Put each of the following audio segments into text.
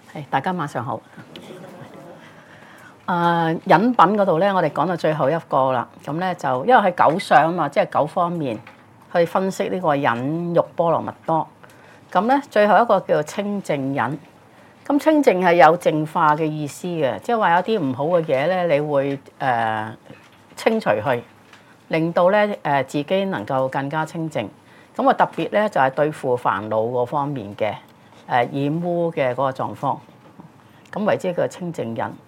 係，大家晚上好。飲品嗰度咧，我哋講到最後一個啦。咁咧就因為係九相啊嘛，即係九方面去分析呢個忍辱波羅蜜多。咁咧最後一個叫做清淨忍。咁清淨係有淨化嘅意思嘅，即係話有啲唔好嘅嘢咧，你會清除去，令到咧自己能夠更加清淨。咁啊特別咧就係對付煩惱嗰方面嘅染污嘅嗰個狀況，咁為之叫清淨忍。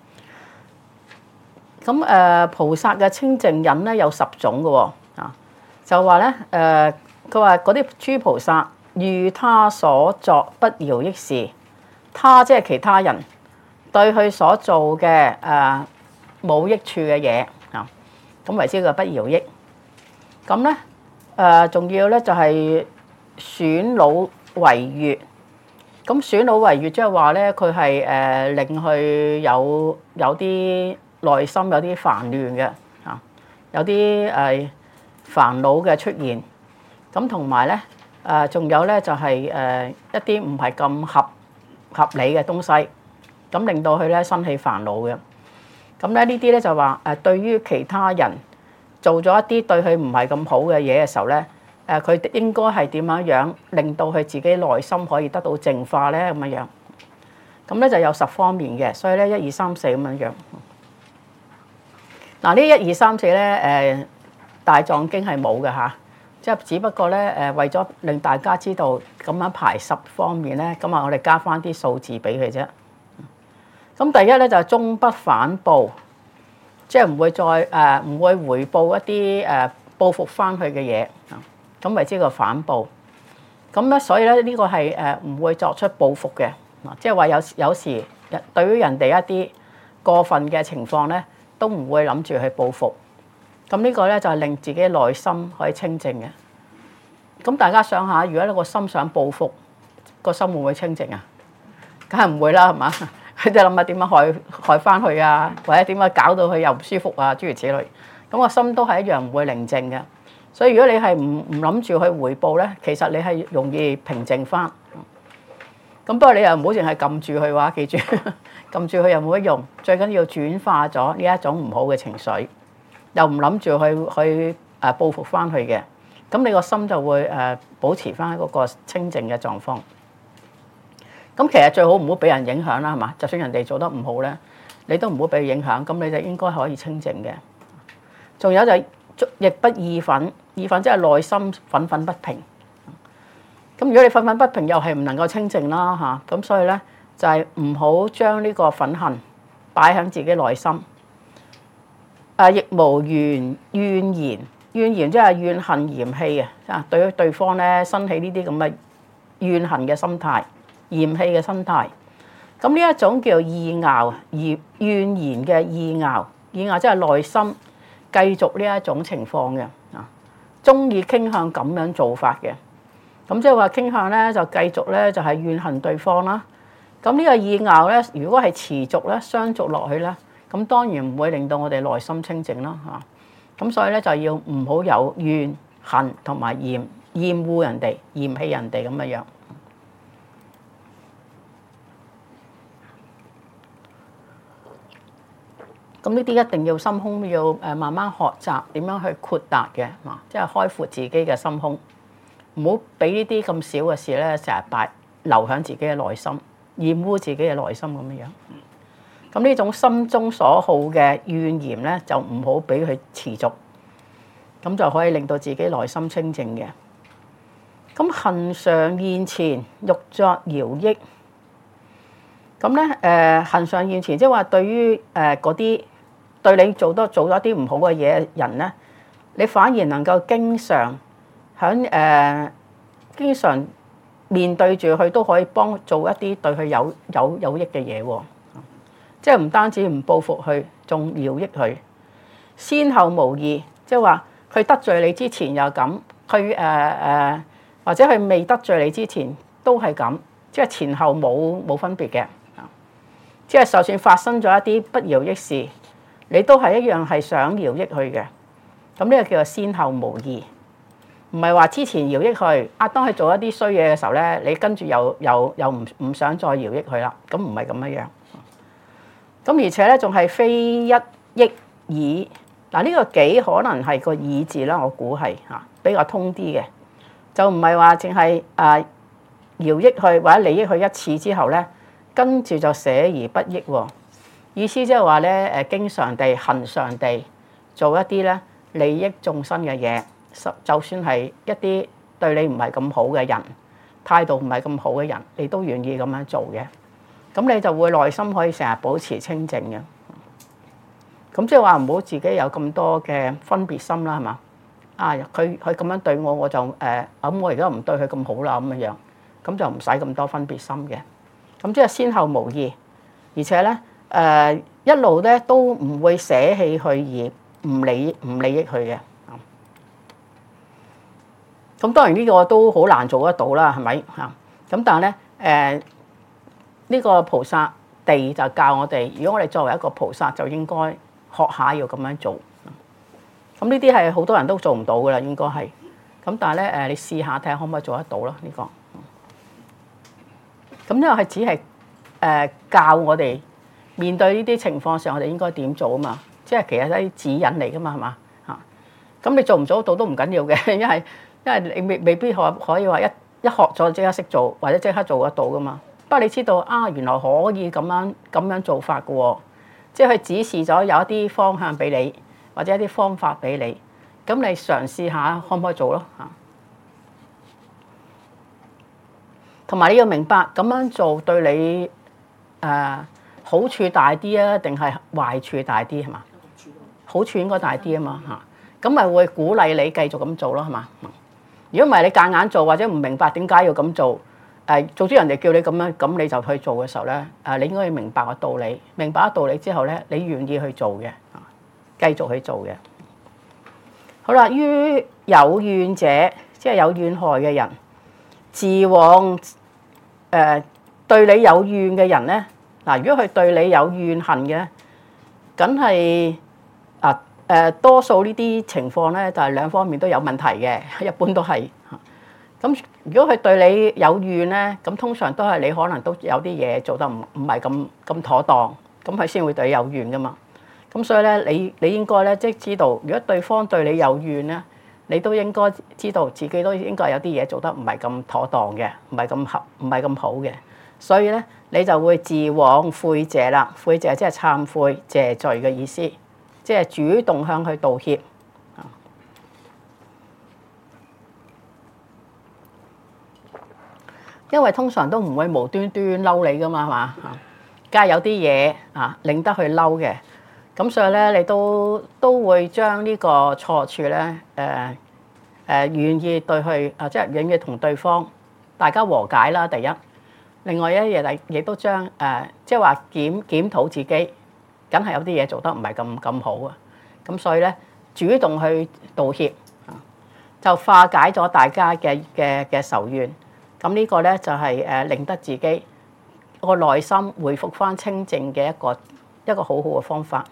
咁菩薩嘅清淨忍咧有10種嘅喎，就話咧佢話嗰啲諸菩薩遇他所作不饒益事，他即係其他人對佢所做嘅冇益處嘅嘢咁為之叫不饒益。咁咧仲要咧就係損惱違越。咁損惱違越即係話咧，佢係令佢有啲內心有啲煩亂嘅有啲煩惱嘅出現。咁同埋咧仲有咧就係一啲唔係咁合理嘅東西，咁令到佢咧生起煩惱嘅。咁咧呢啲咧就話對於其他人做咗一啲對佢唔係咁好嘅嘢嘅時候咧。佢應該係點樣令到佢自己內心可以得到淨化咧咁樣。咁咧就有10方面嘅，所以咧1、2、3、4咁樣。嗱呢1、2、3、4咧大藏經係冇嘅嚇，即係只不過咧為咗令大家知道咁樣排10方面咧，咁啊我哋加翻啲數字俾佢啫。咁第一咧就係終不反報，即係唔會再唔會回報一啲報復翻佢嘅嘢。咁為之個反報，咁咧所以咧呢個係唔會作出報復嘅，即係話有時對於人哋一啲過分嘅情況咧，都唔會諗住去報復。咁呢個咧就係令自己內心可以清淨嘅。咁大家想下，如果你個心想報復，個心會唔會清淨啊？梗係唔會啦，係嘛？佢就諗下點樣害翻佢啊，或者點樣搞到佢又唔舒服啊，諸如此類。咁個心都係一樣唔會寧靜嘅。所以如果你係唔諗住去回報咧，其實你係容易平靜翻。咁不過你又唔好淨係撳住佢話，記住撳住佢又冇乜用。最緊要轉化咗呢一種唔好嘅情緒，又唔諗住去報復翻去嘅。咁你個心就會保持翻嗰個清靜嘅狀況。咁其實最好唔好俾人影響啦，係嘛？就算人哋做得唔好咧，你都唔好俾佢影響，咁你就應該可以清靜嘅。仲有就係亦不意忿，意忿即係內心憤憤不平。咁如果你憤憤不平，又係唔能夠清靜啦嚇。咁所以咧就係唔好將呢個憤恨擺喺自己內心。亦無怨言，怨言即係怨恨嫌棄嘅，對對方咧生起呢啲咁嘅怨恨嘅心態、嫌棄嘅心態。咁呢一種叫意拗，怨言嘅意拗，意拗即係內心繼續呢一種情況嘅，中意傾向咁樣做法嘅，咁即係話傾向咧就繼續咧就係怨恨對方啦。咁呢個意拗咧，如果係持續咧、相續落去咧，咁當然唔會令到我哋內心清淨啦嚇。咁所以咧就要唔好有怨恨同埋厭惡人哋、嫌棄人哋咁嘅樣。咁呢啲一定要心胸要慢慢學習點樣去豁達嘅，即係開闊自己嘅心胸，唔好俾呢啲咁少嘅事咧成日留喺自己嘅內心，厭惡自己嘅內心咁樣。咁呢種心中所好嘅怨言咧，就唔好俾佢持續，咁就可以令到自己內心清淨嘅。咁恒常現前，欲作饒益。咁咧恒常現前，即係話對於嗰啲對你做咗啲唔好嘅嘢人咧，你反而能夠經常面對住佢，都可以幫做一啲對佢有益嘅嘢喎。即係唔單止唔報復佢，仲饒益佢。先後無異，即係話佢得罪你之前又咁，佢或者佢未得罪你之前都係咁，即係前後冇分別嘅。即係就算發生咗一啲不饒益事，你都係一樣係想饒益佢嘅。咁呢個叫做先後無異。 唔係話之前饒益佢，當佢做一啲衰嘢嘅時候咧，你跟住又唔想再饒益佢啦，咁唔係咁樣樣。咁而且咧仲係非一益耳，嗱呢個己可能係個耳字啦，我估係比較通啲嘅，就唔係話淨係饒益佢或者利益佢一次之後咧，跟住就捨而不益喎。意思即係話咧經常地、恆常地做一啲咧利益眾生嘅嘢。就算係一啲對你唔係咁好嘅人，態度唔係咁好嘅人，你都願意咁樣做嘅，咁你就會內心可以成日保持清淨嘅。咁即係話唔好自己有咁多嘅分別心啦，係嘛？佢咁樣對我，我就咁我而家唔對佢咁好啦，咁樣，咁就唔使咁多分別心嘅。咁即係先後無異，而且咧一路咧都唔會捨棄佢而唔利益佢嘅。咁當然呢個都好難做得到啦，係咪嚇？咁但係咧呢個菩薩地就教我哋，如果我哋作為一個菩薩，就應該學下要咁樣做。咁呢啲係好多人都做唔到噶啦，應該係。咁但係咧你試下睇下可唔可以做得到咯？呢個。咁呢個係只係教我哋面對呢啲情況上，我哋應該點做啊嘛？即係其實係啲指引嚟噶嘛，係嘛嚇？咁你做唔做得到都唔緊要嘅，因為你未必可以話一學咗即刻識做，或者即刻做得到噶嘛。不過你知道原來可以咁樣做法嘅喎，即係佢指示咗有一啲方向俾你，或者一啲方法俾你，咁你嘗試下可唔可以做咯嚇？同埋你要明白咁樣做對你好處大啲啊，定係壞處大啲係嘛？好處應該大啲啊嘛嚇，咁咪會鼓勵你繼續咁做咯係嘛？如果唔係你夾硬做或者唔明白點解要咁做，做咗人哋叫你咁樣，咁你就去做嘅時候咧，你應該要明白個道理，明白咗道理之後咧，你願意去做嘅，繼續去做嘅。好啦，於有怨者，即係有怨害嘅人，自往對你有怨嘅人咧，如果佢對你有怨恨嘅，梗係多數呢啲情況咧，就係兩方面都有問題嘅，一般都係。咁如果佢對你有怨咧，咁通常都係你可能都有啲嘢做得唔係咁妥當，咁佢先會對你有怨噶嘛。咁所以咧，你應該咧即係知道，如果對方對你有怨咧，你都應該知道自己都應該有啲嘢做得唔係咁妥當嘅，唔係咁好嘅。所以咧，你就會自往悔謝啦。悔謝即係懺悔、謝罪嘅意思。即係主動向佢道歉，因為通常都唔會無端端嬲你噶嘛，係嘛？梗係有啲嘢令得佢嬲嘅，咁所以咧你都會將呢個錯處咧願意對佢即係願意同對方大家和解啦。第一，另外一嘢亦都將即係話檢討自己。梗係有啲嘢做得唔係咁好啊，咁所以咧主動去道歉，就化解咗大家嘅仇怨。咁呢個咧就係令得自己個內心回復翻清淨嘅一個好好嘅方法。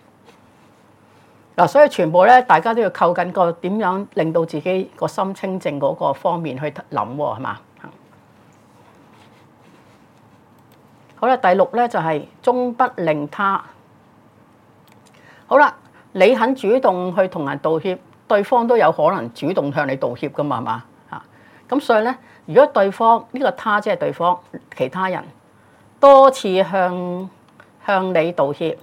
所以全部咧大家都要扣緊個點樣令到自己個心清淨嗰個方面去諗喎，係嘛？好啦，第六咧就係終不令他。好啦，你肯主動去同人道歉，對方都有可能主動向你道歉噶嘛，係嘛？咁所以咧，如果對方呢個他即係對方其他人多次向你道歉，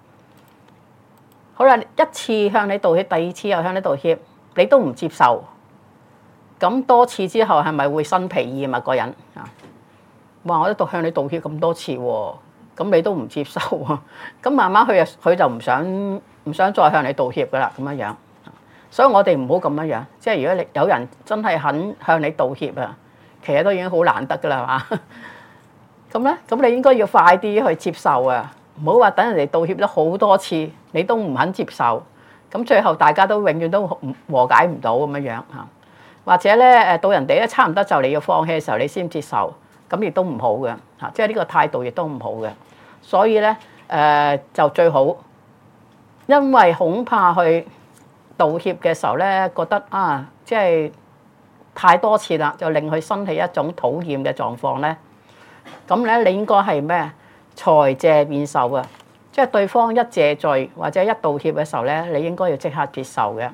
好啦，一次向你道歉，第二次又向你道歉，你都唔接受，咁多次之後係咪會生脾意啊？個人話我都向你道歉咁多次喎。咁你都唔接受喎，咁慢慢佢就唔想再向你道歉噶啦，咁樣樣。所以我哋唔好咁樣樣，即係如果你有人真係肯向你道歉啊，其實都已經好難得噶啦，係嘛？咁咧，咁你應該要快啲去接受啊，唔好話等人哋道歉咗好多次，你都唔肯接受，咁最後大家都永遠都和解唔到咁樣樣嚇。或者咧到人哋咧差唔多就你要放棄嘅時候，你先接受，咁亦都唔好嘅嚇，即係呢個態度亦都唔好嘅。所以咧就最好，因為恐怕去道歉嘅時候咧，覺得即係太多次啦，就令佢生起一種討厭嘅狀況咧。咁咧，你應該係咩？財謝變受啊！即係對方一謝罪或者一道歉嘅時候咧，你應該要即刻接受嘅。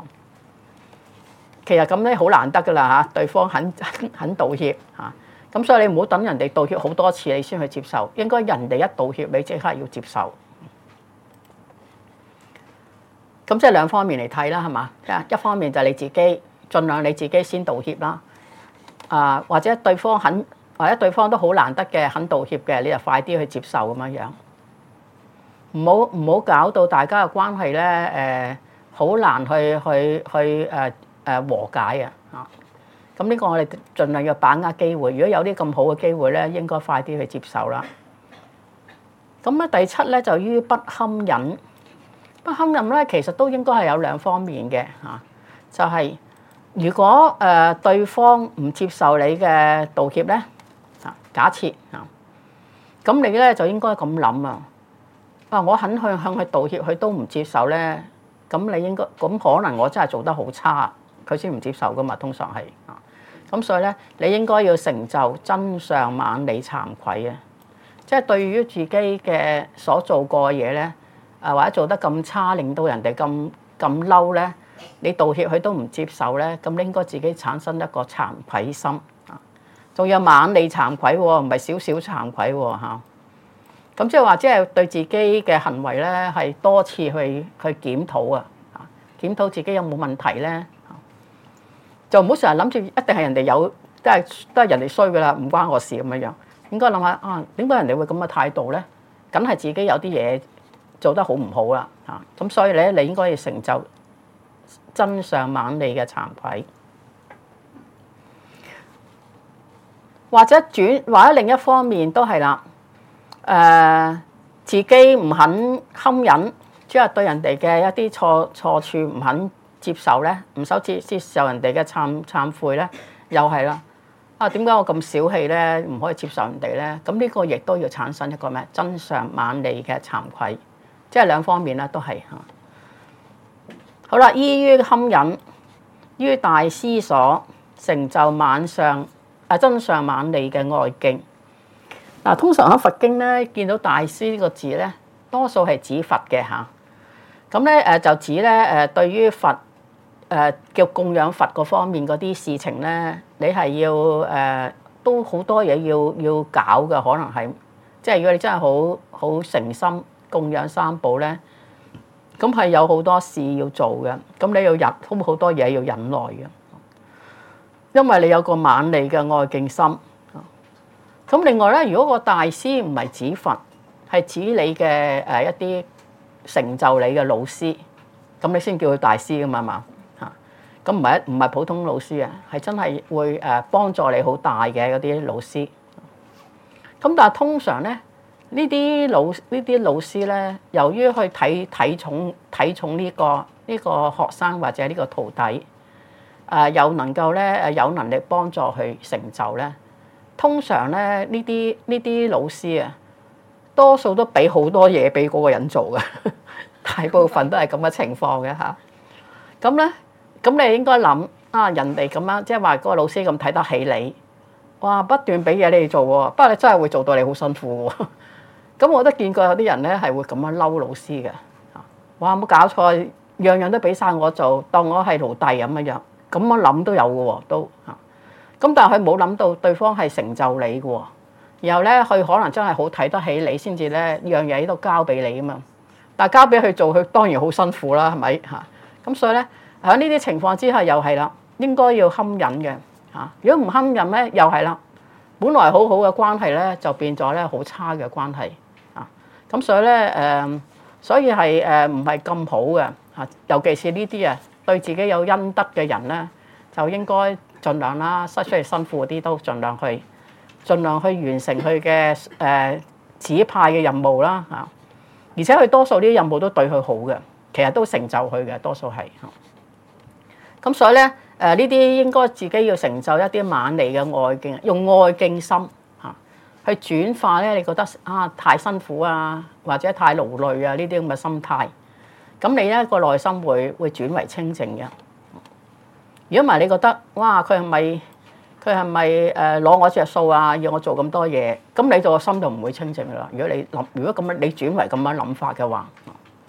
其實咁咧好難得噶啦嚇，對方肯道歉嚇。咁所以你唔好等人哋道歉好多次你先去接受，應該人哋一道歉你即刻要接受。咁即係兩方面嚟睇啦，係嘛？一方面就係你自己，盡量你自己先道歉啦。或者對方都好難得嘅肯道歉嘅，你就快啲去接受咁樣樣。唔好搞到大家嘅關係咧好難去和解啊！咁呢個我哋盡量要把握機會。如果有啲咁好嘅機會咧，應該快啲去接受啦。咁咧第七咧就於不堪忍。不堪忍咧其實都應該係有兩方面嘅嚇，就係如果對方唔接受你嘅道歉咧，假設咁你咧就應該咁諗啊！我肯向佢道歉，佢都唔接受咧，咁你應該咁可能我真係做得好差，佢先唔接受噶嘛，通常係咁所以咧，你應該要成就真相晚利慚愧啊！即係對於自己嘅所做過嘅嘢咧，或者做得咁差，令到人哋咁嬲咧，你道歉佢都唔接受咧，咁你應該自己產生一個慚愧心啊！仲有晚利慚愧喎，唔係少少慚愧喎嚇。咁即係話，即係對自己嘅行為咧，係多次去檢討啊！檢討自己有冇問題咧，就唔好成日諗住一定係人哋有，都係人哋衰噶啦，唔關我事咁樣樣。應該諗下點解人哋會咁嘅態度咧？梗係自己有啲嘢做得好唔好啦嚇。咁所以咧，你應該要成就真相晚利嘅慚愧，或者另一方面都係啦。自己唔肯堪忍，即係對人哋嘅一啲錯處唔肯接受咧，唔想接受人哋嘅懺悔咧，又係啦。點解我咁小氣咧？唔可以接受人哋咧？咁呢個亦都要產生一個咩？真相晚利嘅慚愧，即係兩方面啦，都係嚇。好啦，依於堪忍，於大師所成就真相晚利嘅愛敬。通常喺佛經咧，見到大師呢個字咧，多數係指佛嘅嚇。咁咧就指咧對於佛叫供養佛嗰方面嗰啲事情咧，你係要都好多嘢要搞嘅，可能係即係如果你真係好誠心供養三寶咧，咁係有好多事要做嘅。咁你要好多嘢要忍耐嘅，因為你有個晚利嘅愛敬心。咁另外咧，如果個大師唔係指佛，係指你嘅一啲成就你嘅老師，咁你先叫佢大師噶嘛嚇。咁唔係普通老師啊，係真係會幫助你好大嘅嗰啲老師。咁但係通常咧，呢啲老師咧，由於去睇重呢個學生或者呢個徒弟，又能夠咧有能力幫助佢成就咧。通常咧呢啲老師啊，多數都俾好多嘢俾嗰個人做嘅，大部分都係咁嘅情況嘅嚇。咁你應該諗人哋咁樣，即係話嗰個老師咁睇得起你，哇不斷俾嘢你做喎，不過你真係會做到你好辛苦喎。咁我都見過有啲人咧係會咁樣嬲老師嘅，哇冇搞錯，樣樣都俾晒我做，當我係奴隸咁樣，咁我諗都有嘅喎，都嚇。咁但係佢冇諗到對方係成就你嘅喎，然後咧佢可能真係好睇得起你，先至咧樣嘢都交俾你啊嘛。但係交俾佢做，佢當然好辛苦啦，係咪嚇？咁所以咧喺呢啲情況之下又係啦，應該要堪忍嘅嚇。如果唔堪忍咧，又係啦，本來好好嘅關係咧就變咗咧好差嘅關係啊。咁所以咧所以係唔係咁好嘅嚇？尤其是呢啲對自己有恩德嘅人咧，就應該盡量啦，出嚟辛苦啲都盡量去完成佢嘅指派嘅任務啦嚇。而且佢多數啲任務都對佢好嘅，其實都成就佢嘅，多數係。咁所以咧呢啲應該自己要成就一啲晚利嘅愛敬，用愛敬心嚇去轉化咧。你覺得太辛苦啊，或者太勞累啊呢啲咁嘅心態， 咁你咧個內心會轉為清淨嘅。如果唔係你覺得哇佢係咪攞我隻數啊？要我做咁多嘢，咁你個心就唔會清淨噶啦。如果咁樣你轉為咁樣諗法嘅話，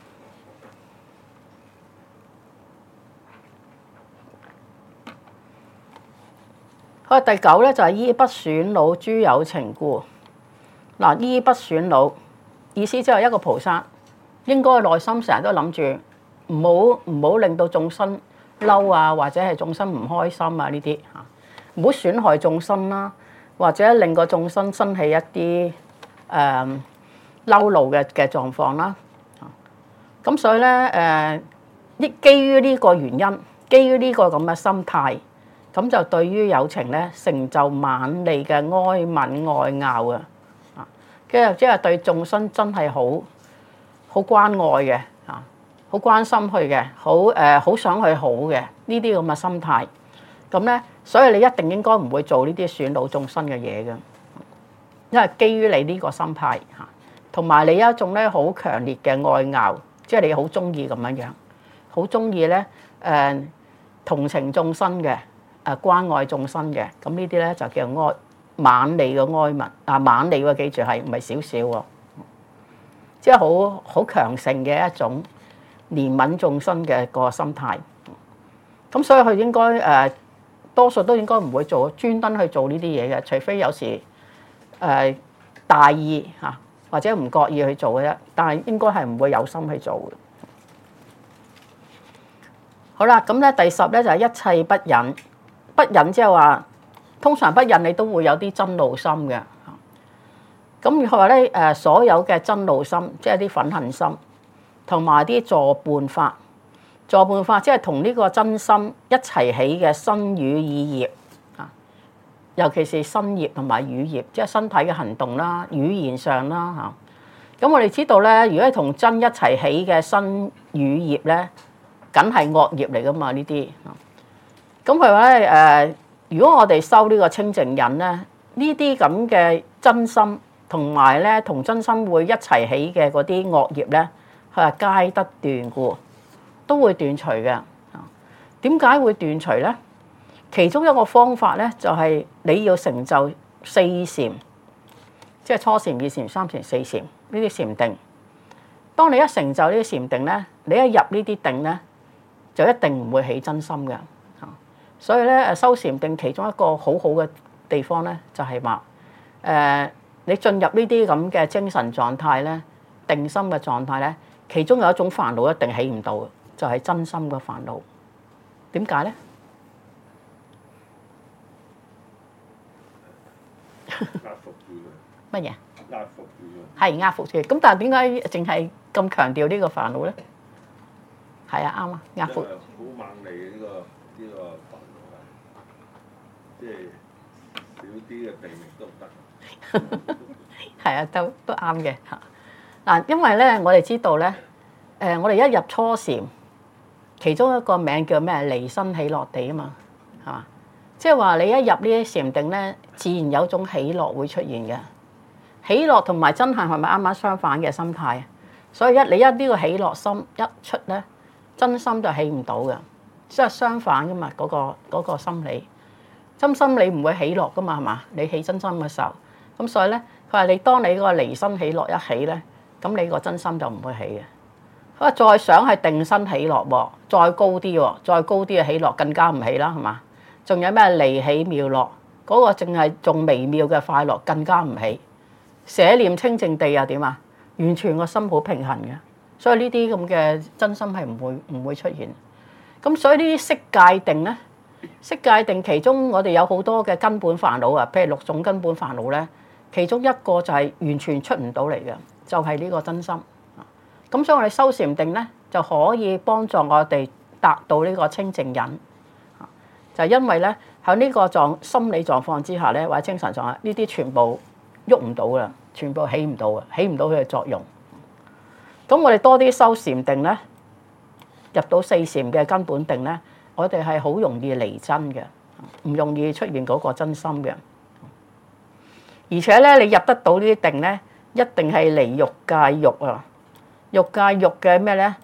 好，第九咧就係依不損惱諸有情故。嗱，依不損惱意思即係一個菩薩應該內心成日都諗住唔好令到眾生嬲啊，或者係眾生唔開心啊呢啲嚇。唔好損害眾生啦，或者令個眾生生起一啲嬲怒嘅狀況啦。咁所以咧基於呢個原因，基於呢個咁嘅心態，咁就對於有情咧成就猛利嘅哀憫愛咬啊！即係對眾生真係好關愛嘅嚇，好關心佢嘅，好想佢好嘅呢啲咁嘅心態。咁咧，所以你一定應該唔會做呢啲損惱眾生嘅嘢嘅，因為基於你呢個心態嚇，同埋你有一種咧好強烈嘅愛咬，即係你好中意咁樣樣，好中意咧同情眾生嘅關愛眾生嘅，咁呢啲咧就叫猛利嘅哀憫啊！猛利喎，記住係唔係少少喎？即係好強盛嘅一種憐憫眾生嘅個心態。咁所以佢應該多數都應該唔會專登去做呢啲嘢嘅，除非有時大意嚇或者唔覺意去做嘅啫。但係應該係唔會有心去做嘅。好啦，咁咧第10咧就係一切不忍。不忍即係話，通常不忍你都會有啲瞋怒心嘅。咁佢話咧所有嘅瞋怒心，即係啲憤恨心，同埋啲助伴法。助伴法即係同呢個真心一齊起嘅身語意業啊，尤其是身業同埋語業，即係身體嘅行動啦、語言上啦嚇。咁我哋知道咧，如果係同真一齊起嘅身語業咧，梗係惡業嚟噶嘛呢啲。咁佢話咧如果我哋修呢個清淨忍咧，呢啲咁嘅真心同埋咧同真心會一齊起嘅嗰啲惡業咧，佢話皆得斷故。都會斷除嘅。點解會斷除咧？其中一個方法咧，就係你要成就四禪，即係初禪、二禪、三禪、四禪呢啲禪定。當你一成就呢啲禪定咧，你一入呢啲定咧，就一定唔會起真心嘅。所以咧修禪定其中一個好好嘅地方咧，就係話你進入呢啲咁嘅精神狀態咧，定心嘅狀態咧，其中有一種煩惱一定起唔到嘅。就係真心嘅煩惱，點解咧？ 壓服住乜嘢？ 壓服住係壓服住。咁但係點解淨係咁強調呢個煩惱咧？係啊，啱啊，壓服。 好猛利嘅呢個煩惱係，即係少啲嘅定力都唔得。 係啊，都啱嘅嚇。嗱，因為咧，我哋知道咧，我哋一入初禪。其中一個名叫咩？離生喜樂地啊嘛，係嘛？即係話你一入呢啲禪定咧，自然有種喜樂會出現嘅。喜樂同埋憎恨係咪啱啱相反嘅心態？所以你一呢個喜樂心一出咧，真心就起唔到嘅，即係相反噶嘛。嗰個心理，真心你唔會喜樂噶嘛，係嘛？你起真心嘅時候，咁所以咧，佢話你當你嗰個離生喜樂一起咧，咁你個真心就唔會起嘅。再想係定身喜樂喎，再高啲喎，再高啲嘅喜樂更加唔起啦，係嘛？仲有咩離喜妙樂？嗰個淨係仲微妙嘅快樂更加唔起。捨念清淨地又點啊？完全個心好平衡嘅，所以呢啲咁嘅真心係唔會出現。咁所以呢啲色界定咧，色界定其中我哋有好多嘅根本煩惱啊，譬如6種根本煩惱咧，其中一個就係完全出唔到嚟嘅，就係呢個真心。咁所以我哋修禪定咧，就可以幫助我哋達到呢個清淨忍。就係因為咧喺呢個心理狀況之下咧，或者精神狀態，呢啲全部喐唔到噶，全部起唔到嘅，起唔到佢嘅作用。咁我哋多啲修禪定咧，入到四禪嘅根本定咧，我哋係好容易離真嘅，唔容易出現嗰個真心嘅。而且咧，你入得到呢啲定咧，一定係離欲界欲啊！欲界欲嘅咩咧？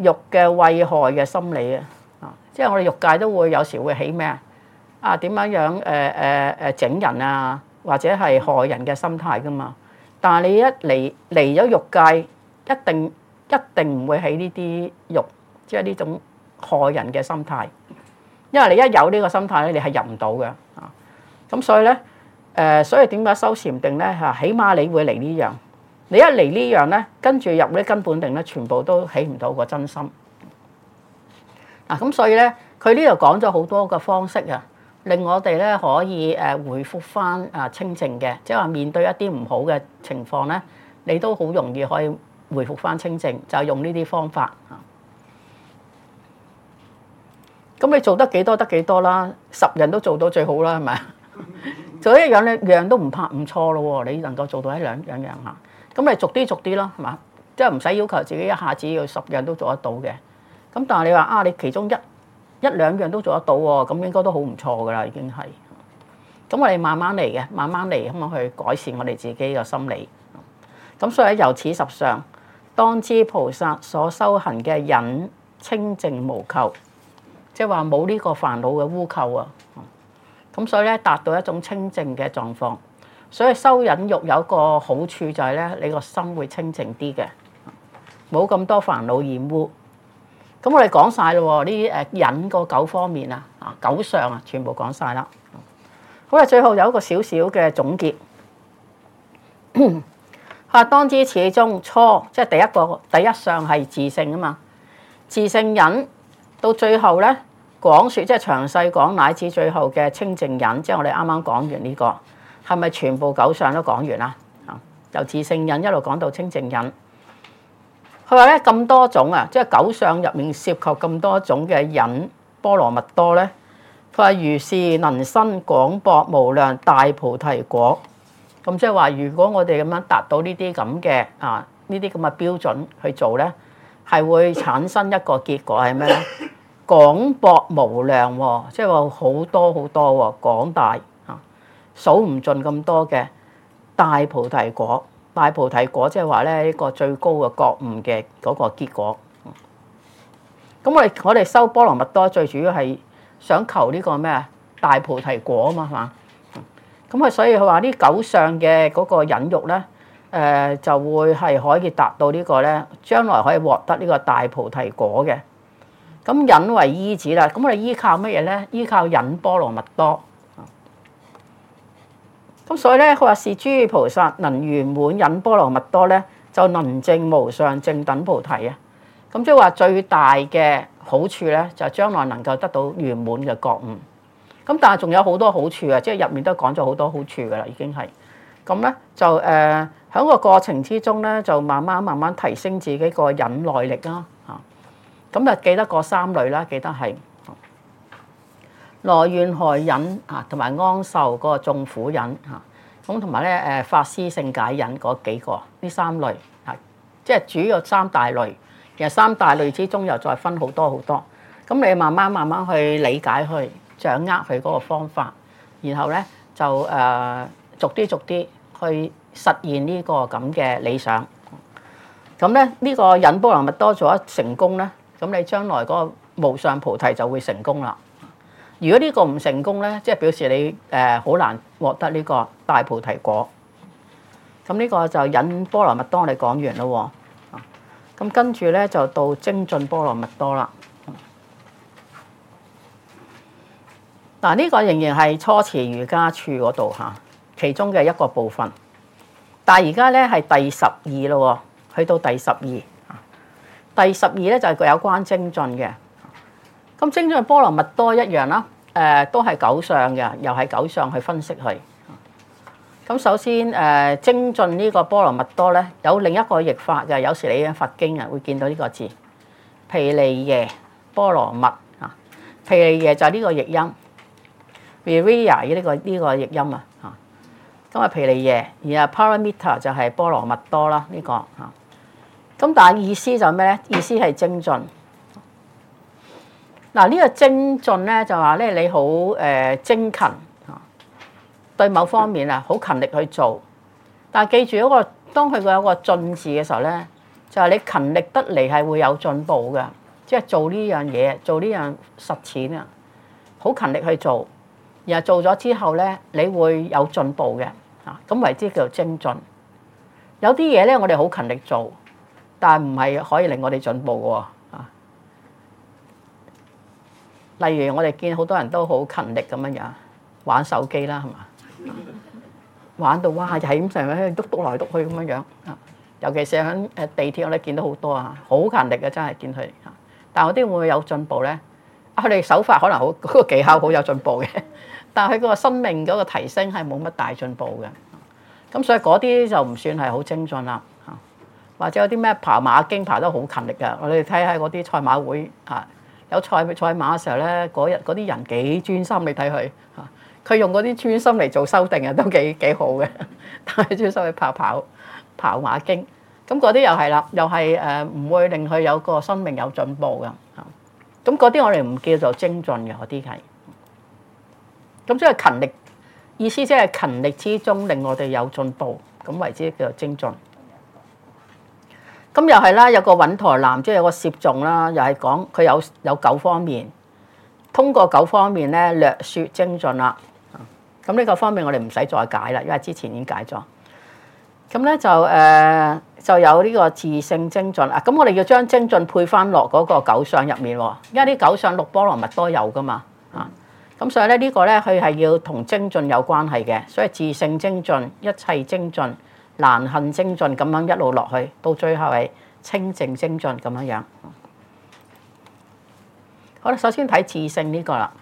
肉嘅危害嘅心理啊，即係我哋欲界都會有時會起咩啊？點樣整人啊，或者係害人嘅心態噶嘛。但係你一嚟咗欲界，一定唔會起呢啲欲，即係呢種害人嘅心態。因為你一有呢個心態咧，你係入唔到嘅啊。咁所以咧，所以點解修禪定咧嚇？起碼你會嚟呢樣，你一嚟呢樣咧，跟住入啲根本定咧，全部都起唔到個真心。嗱，咁所以咧，佢呢度講咗好多個方式啊，令我哋咧可以回復翻清淨嘅，即係話面對一啲唔好嘅情況咧，你都好容易可以回復翻清淨，就係用呢啲方法嚇。咁你做得幾多得幾多啦，10人都做到最好啦，係咪？做一樣咧，樣都唔錯咯喎，你能夠做到一兩樣嚇，咁你逐啲咯，係嘛？即係唔使要求自己一下子要10樣都做得到嘅。咁但係你話你其中一兩樣都做得到喎，咁應該都好唔錯噶啦，已經係。咁我哋慢慢嚟嘅，慢慢嚟咁樣去改善我哋自己嘅心理。咁所以由此十相，當知菩薩所修行嘅忍清淨無垢。即係話冇呢個煩惱嘅污垢啊，咁所以咧達到一種清淨嘅狀況。所以修忍辱有一個好處就係咧，你個心會清淨啲嘅，冇咁多煩惱染污。咁我哋講晒咯喎，呢忍個9方面啊，9相啊，全部講晒啦。好啦，最後有一個少少嘅總結。當知此中初，即係第一相係自性啊嘛，自性忍。到最後咧講説，即係詳細講乃至最後嘅清淨忍，即係我哋啱啱講完呢個，係咪全部9相都講完啦？由自性忍一路講到清淨忍。佢話咧咁多種啊，即係9相入面涉及咁多種嘅忍波羅蜜多咧。佢話如是能生廣博無量大菩提果。咁即係話，如果我哋咁樣達到呢啲咁嘅呢啲咁嘅標準去做咧，係會產生一個結果係咩咧？廣博無量喎，即係話好多好多喎，廣大數唔盡咁多嘅大菩提果。大菩提果即係話咧呢個最高嘅覺悟嘅嗰個結果。咁我哋修波羅蜜多最主要係想求呢個咩啊？大菩提果啊嘛，係嘛？咁所以佢話呢9相嘅嗰個忍辱咧。就會係可以達到呢個咧，將來可以獲得呢個大菩提果嘅。咁忍為依止啦，咁我哋依靠乜嘢咧？依靠忍波羅蜜多。咁所以咧，佢話是諸菩薩能圓滿忍波羅蜜多咧，就能證無上正等菩提啊。咁即係話最大嘅好處咧，就將來能夠得到圓滿嘅覺悟。咁但係仲有好多好處啊，即係入面都講咗好多好處噶啦，已經係。咁咧就喺個過程之中咧，就慢慢提升自己個忍耐力啦嚇。咁就記得個3類啦，記得係耐怨害忍同埋安受嗰個眾苦忍嚇。咁同埋咧法施勝解忍嗰幾個呢3類嚇，即係主要3大類。其實3大類之中又再分好多好多。咁你慢慢去理解去掌握佢嗰個方法，然後咧就逐啲去實現呢個咁嘅理想。咁咧呢個忍波羅蜜多做得成功咧，咁你將來嗰個無上菩提就會成功啦。如果呢個唔成功咧，即係表示你好難獲得呢個大菩提果。咁呢個就忍波羅蜜多我哋講完咯喎。咁跟住咧就到精進波羅蜜多啦。嗱，呢個仍然係初持瑜伽處嗰度嚇，其中嘅一個部分。但係而家咧係第12咯喎，去到第12。第12咧就係有關精進嘅。咁精進波羅蜜多一樣啦，都係9相嘅，又係9相去分析佢。咁首先精進呢個波羅蜜多咧，有另一個譯法嘅，有時你喺佛經啊會見到呢個字，毗梨耶波羅蜜啊，毗梨耶就係呢個譯音。Viriya 呢個譯音啊嚇，咁啊毗梨耶，然後 Paramita 就係波羅蜜多啦呢個嚇，咁但係意思就咩咧？意思係精進。嗱呢個精進咧就話咧你好精勤嚇，對某方面啊好勤力去做，但係記住嗰個當佢有個進字嘅時候咧， 就係你勤力得嚟係會有進步嘅，即係做呢樣嘢，做呢樣實踐啊，好勤力去做，然後做咗之後咧，你會有進步嘅啊，咁為之叫做精進。有啲嘢咧，我哋好勤力做，但係唔係可以令我哋進步嘅喎啊。例如我哋見好多人都好勤力咁樣玩手機啦，係嘛？玩到哇，係咁成日喺度篤來篤去咁樣啊！尤其是喺地鐵，我哋見到好多啊，好勤力嘅真係見佢。但係嗰啲會唔會有進步咧？佢哋手法可能好，嗰個技巧好有進步嘅，但係佢嗰個生命嗰個提升係冇乜大進步嘅。咁所以嗰啲就唔算係好精進啦。或者有啲咩跑馬經跑得好勤力嘅，我哋睇下嗰啲賽馬會啊，有賽馬嘅時候咧，嗰日嗰啲人幾專心，你睇佢嚇，佢用嗰啲專心嚟做修訂啊，都幾好嘅。但係專心去跑馬經，咁嗰啲又係啦，又係唔會令佢有個生命有進步嘅嚇。咁嗰啲我哋唔叫做精進嘅，嗰啲係。咁即係勤力，意思即係勤力之中令我哋有進步，咁為之叫做精進。咁又係啦，有個穩台男，即係有個攝眾啦，又係講佢有9方面，通過9方面咧略説精進啦。咁呢個方面我哋唔使再解啦，因為之前已經解咗。咁咧就有呢個自性精進啊。咁我哋要將精進配翻落嗰個9相入面喎，因為啲9相6波羅蜜多有噶嘛啊。咁所以咧呢個咧佢係要同精進有關係嘅，所以自性精進、一切精進、難行精進咁樣一路落去，到最後係清淨精進咁樣樣。好啦，首先睇自性呢個啦。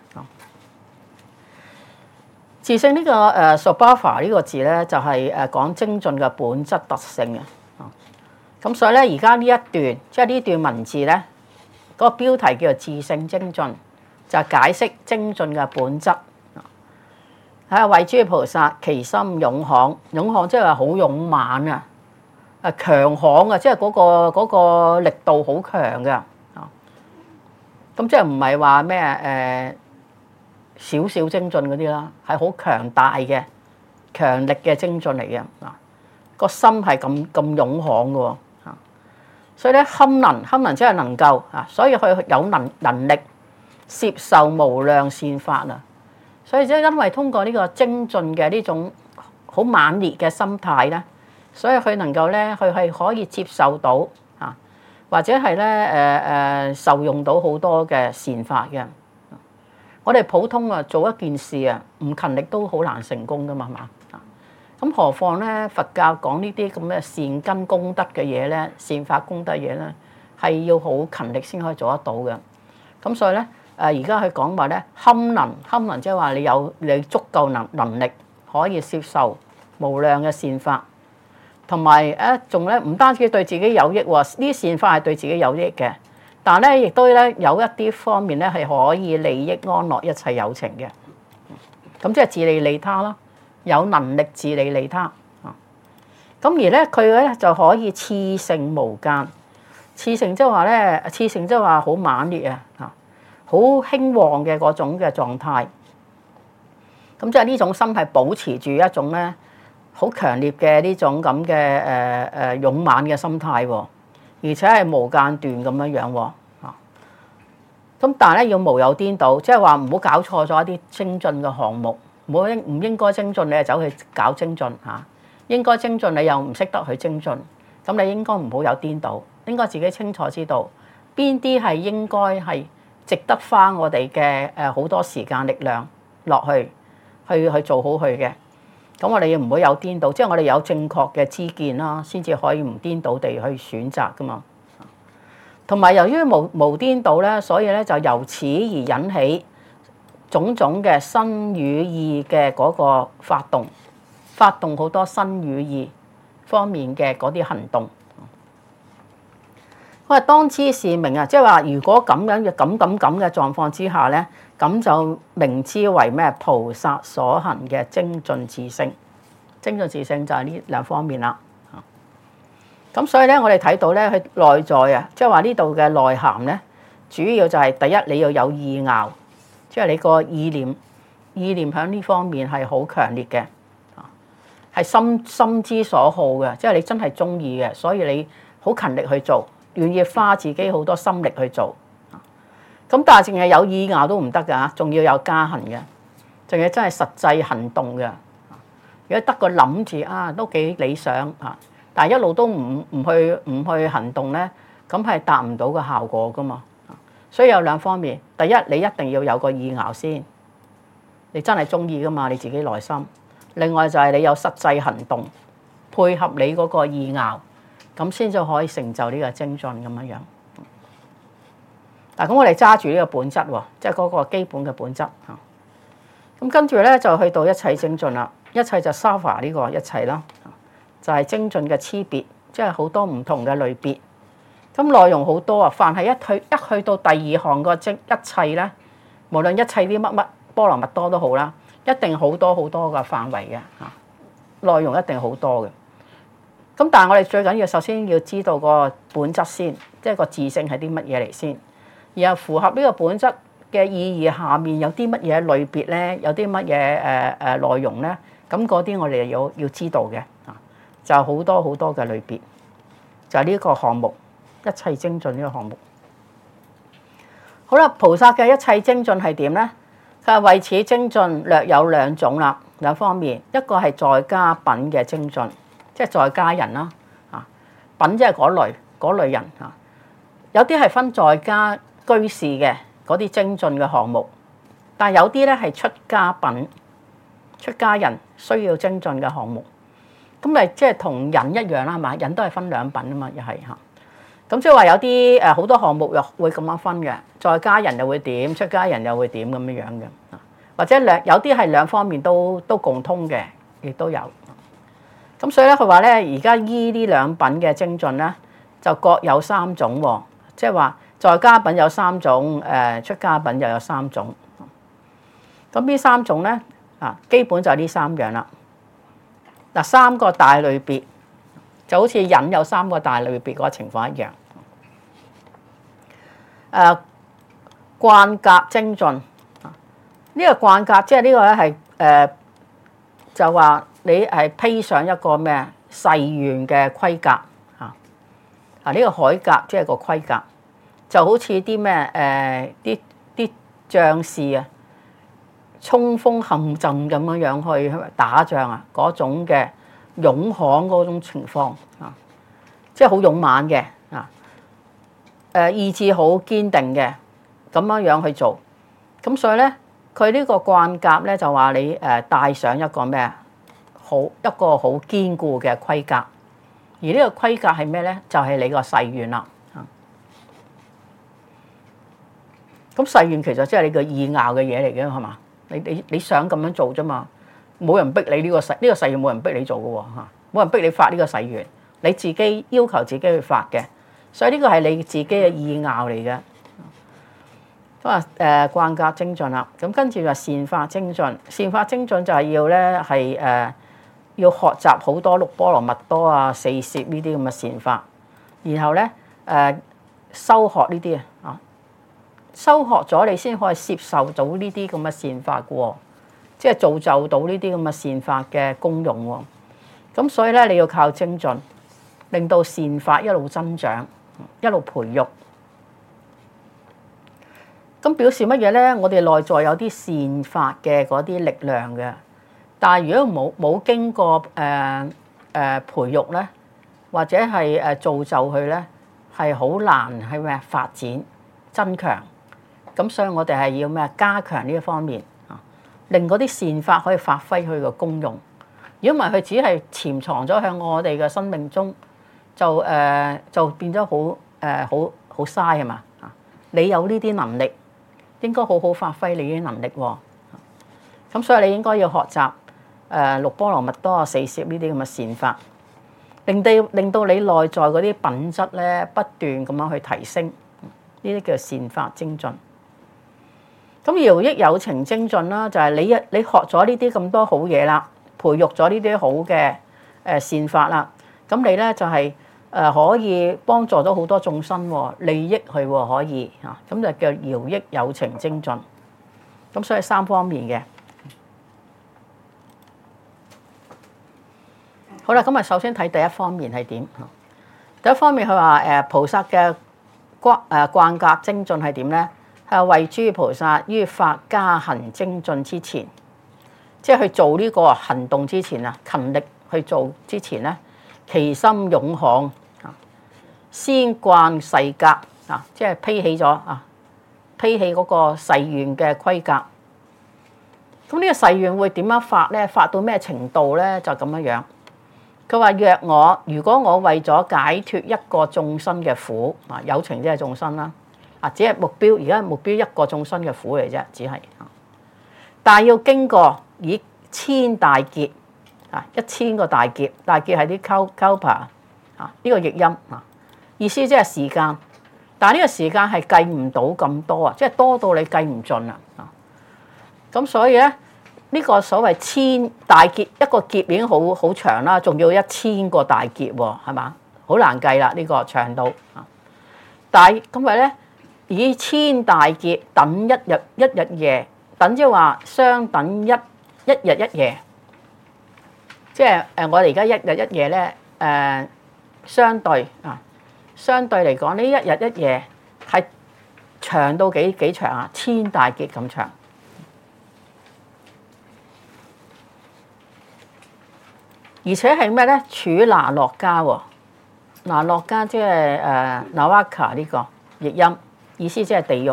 自性呢個Svabhava 呢個字咧，就係講精進嘅本質特性嘅。咁所以咧，而家呢一段即係呢段文字咧，嗰個標題叫做自性精進，就係解釋精進嘅本質。慧諸菩薩其心勇悍，勇悍即係話好勇猛啊！強悍啊，即係嗰個力度好強嘅。咁即係唔係話咩少少精進嗰啲啦，係好強大嘅、強力嘅精進嚟嘅。個心係咁勇悍嘅喎。所以咧，堪能即係能夠啊，所以佢有能力攝受無量善法啊。所以即係因為通過呢個精進嘅呢種好猛烈嘅心態咧，所以佢能夠咧，佢係可以接受到啊，或者係咧受用到好多嘅善法嘅。我哋普通啊做一件事啊，唔勤力都好難成功噶嘛，係嘛？咁何況咧佛教講呢啲咁嘅善根功德嘅嘢咧，善法功德嘢咧，係要好勤力先可以做得到嘅。咁所以咧。而家佢講話咧，堪能即係話你足夠能力可以接受無量嘅善法，同埋仲咧唔單止對自己有益喎，呢啲善法係對自己有益嘅，但係咧亦都咧有一啲方面咧係可以利益安樂一切有情嘅，咁即係自利利他咯，有能力自利利他。咁而咧佢咧就可以熾盛無間，熾盛即係話咧，熾盛即係話好猛烈啊！好興旺嘅嗰種嘅狀態，咁即係呢種心係保持住一種咧好強烈嘅呢種咁嘅勇猛嘅心態喎，而且係無間斷咁樣樣喎。咁但係咧要無有顛倒，即係話唔好搞錯咗一啲精進嘅項目，唔應該精進你就走去搞精進嚇，應該精進你又唔識得去精進，咁你應該唔好有顛倒，應該自己清楚知道邊啲係應該係值得花我哋嘅好多時間力量落去做好佢嘅，咁我哋要唔會有顛倒，即係我哋有正確嘅知見啦，先至可以唔顛倒地去選擇噶嘛。同埋由於無顛倒咧，所以咧就由此而引起種種嘅身語意嘅嗰個發動好多身語意方面嘅嗰啲行動。我話當知是明啊，即係話如果咁樣嘅咁嘅狀況之下咧，咁就明知為咩菩薩所行嘅精進自性。精進自性就係呢兩方面啦。咁所以咧，我哋睇到咧，佢內在啊，即係話呢度嘅內涵咧，主要就係第一你要有意拗，即係你個意念喺呢方面係好強烈嘅，係心之所好嘅，即係你真係中意嘅，所以好勤力去做，願意花自己好多心力去做。咁但係淨係有意拗都唔得㗎，仲要有加行嘅，仲要真係實際行動嘅。如果得個諗字啊，都幾理想嚇，但係一路都唔去行動咧，咁係達唔到個效果㗎嘛。所以有兩方面，第一你一定要有個意拗先，你真係中意㗎嘛，你自己內心。另外就係你有實際行動配合你嗰個意拗，咁先至可以成就呢個精進咁樣樣。嗱，咁我哋揸住呢個本質喎，即係嗰個基本嘅本質嚇。咁跟住咧就去到一切精進啦，一切就 Sattva 呢個一切啦，就係精進嘅差別，即係好多唔同嘅類別。咁內容好多啊，凡係一去到第二項個一切咧，無論一切啲乜波羅蜜多都好啦，一定好多好多嘅範圍嘅嚇，內容一定好多嘅。咁但係我哋最緊要首先要知道個本質先，即係個自性係啲乜嘢嚟先，然後符合呢個本質嘅意義下面有啲乜嘢類別咧，有啲乜嘢內容咧，咁嗰啲我哋要知道嘅啊，就好多好多嘅類別，就係呢個項目一切精進呢個項目。好啦，菩薩嘅一切精進係點咧？佢係為此精進略有兩種啦，兩方面，一個係在家品嘅精進，即係在家人啦，啊品即係嗰類人啊，有啲係分在家居士嘅嗰啲精進嘅項目，但係有啲咧係出家品，出家人需要精進嘅項目，咁咪即係同人一樣啦，係嘛？人都係分兩品啊嘛，又係嚇。咁即係話有啲好多項目又會咁樣分嘅，在家人又會點，出家人又會點咁樣樣嘅，或者有啲係兩方面都共通嘅，亦都有。咁所以咧，佢話咧，而家依呢兩品嘅精進咧，就各有三種喎，即係話在家品有三種，出家品又有三種。咁呢三種咧基本就係呢三樣啦。嗱，三個大類別就好似忍有三個大類別嗰個情況一樣。慣格精進，呢個慣格即係呢個咧係就話你係披上一個咩誓願嘅規格嚇。呢個海格即係個規格，就好似啲咩啲將士啊，衝鋒陷陣咁樣去打仗啊，嗰種嘅勇悍嗰種情況啊，即係好勇猛嘅啊，意志好堅定嘅咁樣去做。咁所以咧，佢呢個慣格咧就話你帶上一個咩一個好堅固嘅規格，而呢個規格係咩咧？就係你個誓願啦。咁誓願其實即係你個意拗嘅嘢嚟嘅，係嘛？你想咁樣做啫嘛，冇人逼你呢個誓願，冇人逼你做嘅喎嚇，冇人逼你發呢個誓願，你自己要求自己去發嘅，所以呢個係你自己嘅意拗嚟嘅。咁啊慣格精進啦，咁跟住就善法精進，善法精進就係要咧係要學習好多六波羅蜜多啊、四攝呢啲咁嘅善法，然後咧修學呢啲啊。修學咗你先可以接受到呢啲咁嘅善法嘅喎，即係造就到呢啲咁嘅善法嘅功用喎。咁所以咧，你要靠精進，令到善法一路增長，一路培育。咁表示乜嘢咧？我哋內在有啲善法嘅嗰啲力量嘅，但係如果冇經過培育咧，或者係造就佢咧，係好難係咩發展增強。咁所以我哋係要咩加強呢一方面啊，令嗰啲善法可以發揮佢嘅功用。如果唔係，佢只係潛藏咗喺我哋嘅生命中，就變咗好嘥係嘛啊！你有呢啲能力，應該好好發揮你啲能力喎。咁所以你應該要學習六波羅蜜多啊、四攝呢啲咁嘅善法，令到你內在嗰啲品質咧不斷咁樣去提升，呢啲叫善法精進。咁饒益有情精進啦，就係你學咗呢啲咁多好嘢啦，培育咗呢啲好嘅善法啦，咁你咧就係可以幫助到好多眾生喎，利益佢喎可以嚇，咁就叫饒益有情精進。咁所以三方面嘅。好啦，咁啊首先睇第一方面係點？ 第一方面佢話菩薩嘅慣格精進係點咧？係為諸菩薩於法加行精進之前，即係去做呢個行動之前啊，勤力去做之前咧，其心勇悍啊，先慣誓格啊，即係披起咗啊，披起嗰個誓願嘅規格。咁呢個誓願會點樣發咧？發到咩程度咧？就咁樣樣。佢話如果我為咗解脫一個眾生嘅苦啊，有情即係眾生啦，啊只係目標，而家目標一個眾生嘅苦嚟啫，只係。但係要經過以千大劫啊，1000個大劫，大劫係啲 kalpa 啊，呢個譯音啊，意思即係時間。但係呢個時間係計唔到咁多啊，即係多到你計唔盡啊。咁所以咧，呢個所謂千大劫，一個劫已經好長啦，仲要1000個大劫喎，係嘛？好難計啦，呢個長度啊。但係咁咪咧，以千大劫等一日夜，等即係話相等一日一夜，即係我哋而家一日一夜咧相對嚟講，呢一日一夜係長到幾長啊？千大劫咁長。而且係咩咧？處那洛迦喎，那洛迦即係Navaka 呢個譯音，意思即係地獄，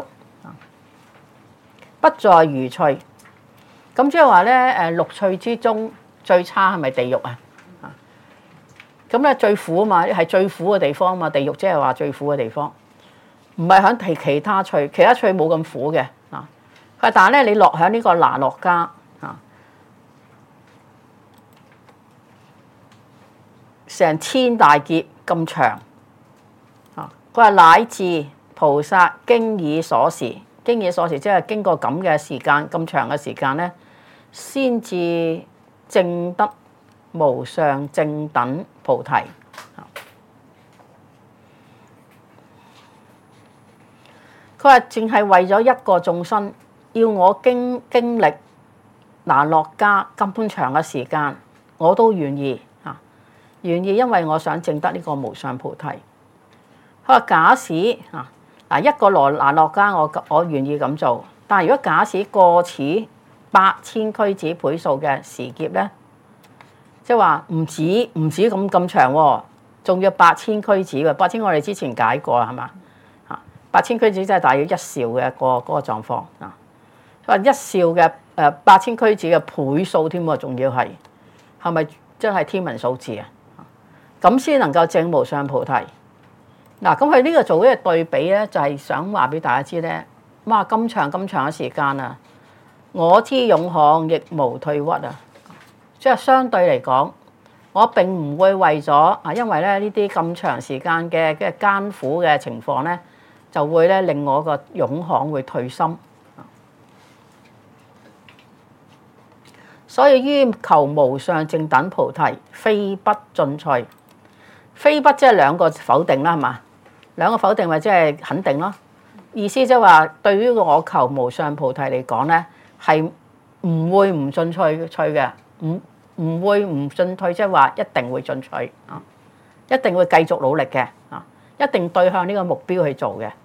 不在餘趣。咁即係話咧六趣之中最差係咪地獄啊？咁咧最苦啊嘛，係最苦嘅地方啊嘛，地獄即係話最苦嘅地方，唔係響其他趣，其他趣冇咁苦嘅啊。但係咧你落響呢個那洛迦。成千大劫咁長，佢話乃至菩薩經已所時，經已所時即係經過咁嘅時間咁長嘅時間咧，先至證得無上正等菩提。佢話淨係為咗一個眾生，要我經歷那洛迦咁長嘅時間，我都願意。願意，因為我想證得呢個無上菩提。佢話假使一個那洛迦，我願意咁做。但係如果假使過此8000俱胝倍數嘅時劫咧，即係話唔止咁長喎，仲要8000俱胝喎。8000我哋之前解過係嘛？8000俱胝即係大約1兆嘅嗰個狀況啊。佢話1兆嘅8000俱胝嘅倍數添喎，仲要係咪真係天文數字啊？咁先能夠證無上菩提。嗱，咁佢呢個做呢個對比咧，就係想話俾大家知咧，哇咁長嘅時間啊，我之勇悍亦無退屈啊！即係相對嚟講，我並唔會為咗因為咧呢啲咁長時間嘅艱苦嘅情況咧，就會咧令我個勇悍會退心。所以於求無上正等菩提，非不進趣。非不即係兩個否定啦，係嘛？兩個否定咪即係肯定咯。意思即係話，對於我求無上菩提嚟講咧，係唔會唔進取嘅，唔會唔進退，即係話一定會進取啊，一定會繼續努力嘅啊，一定對向呢個目標去做嘅。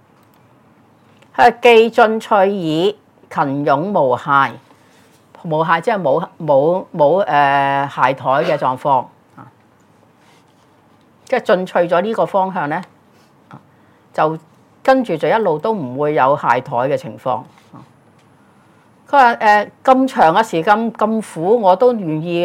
係既進趣以勤勇無懈，無懈即係冇懈怠嘅狀況。即係進取咗呢個方向咧，就跟住就一路都唔會有懈怠嘅情況。佢話咁長嘅時間咁苦，我都願意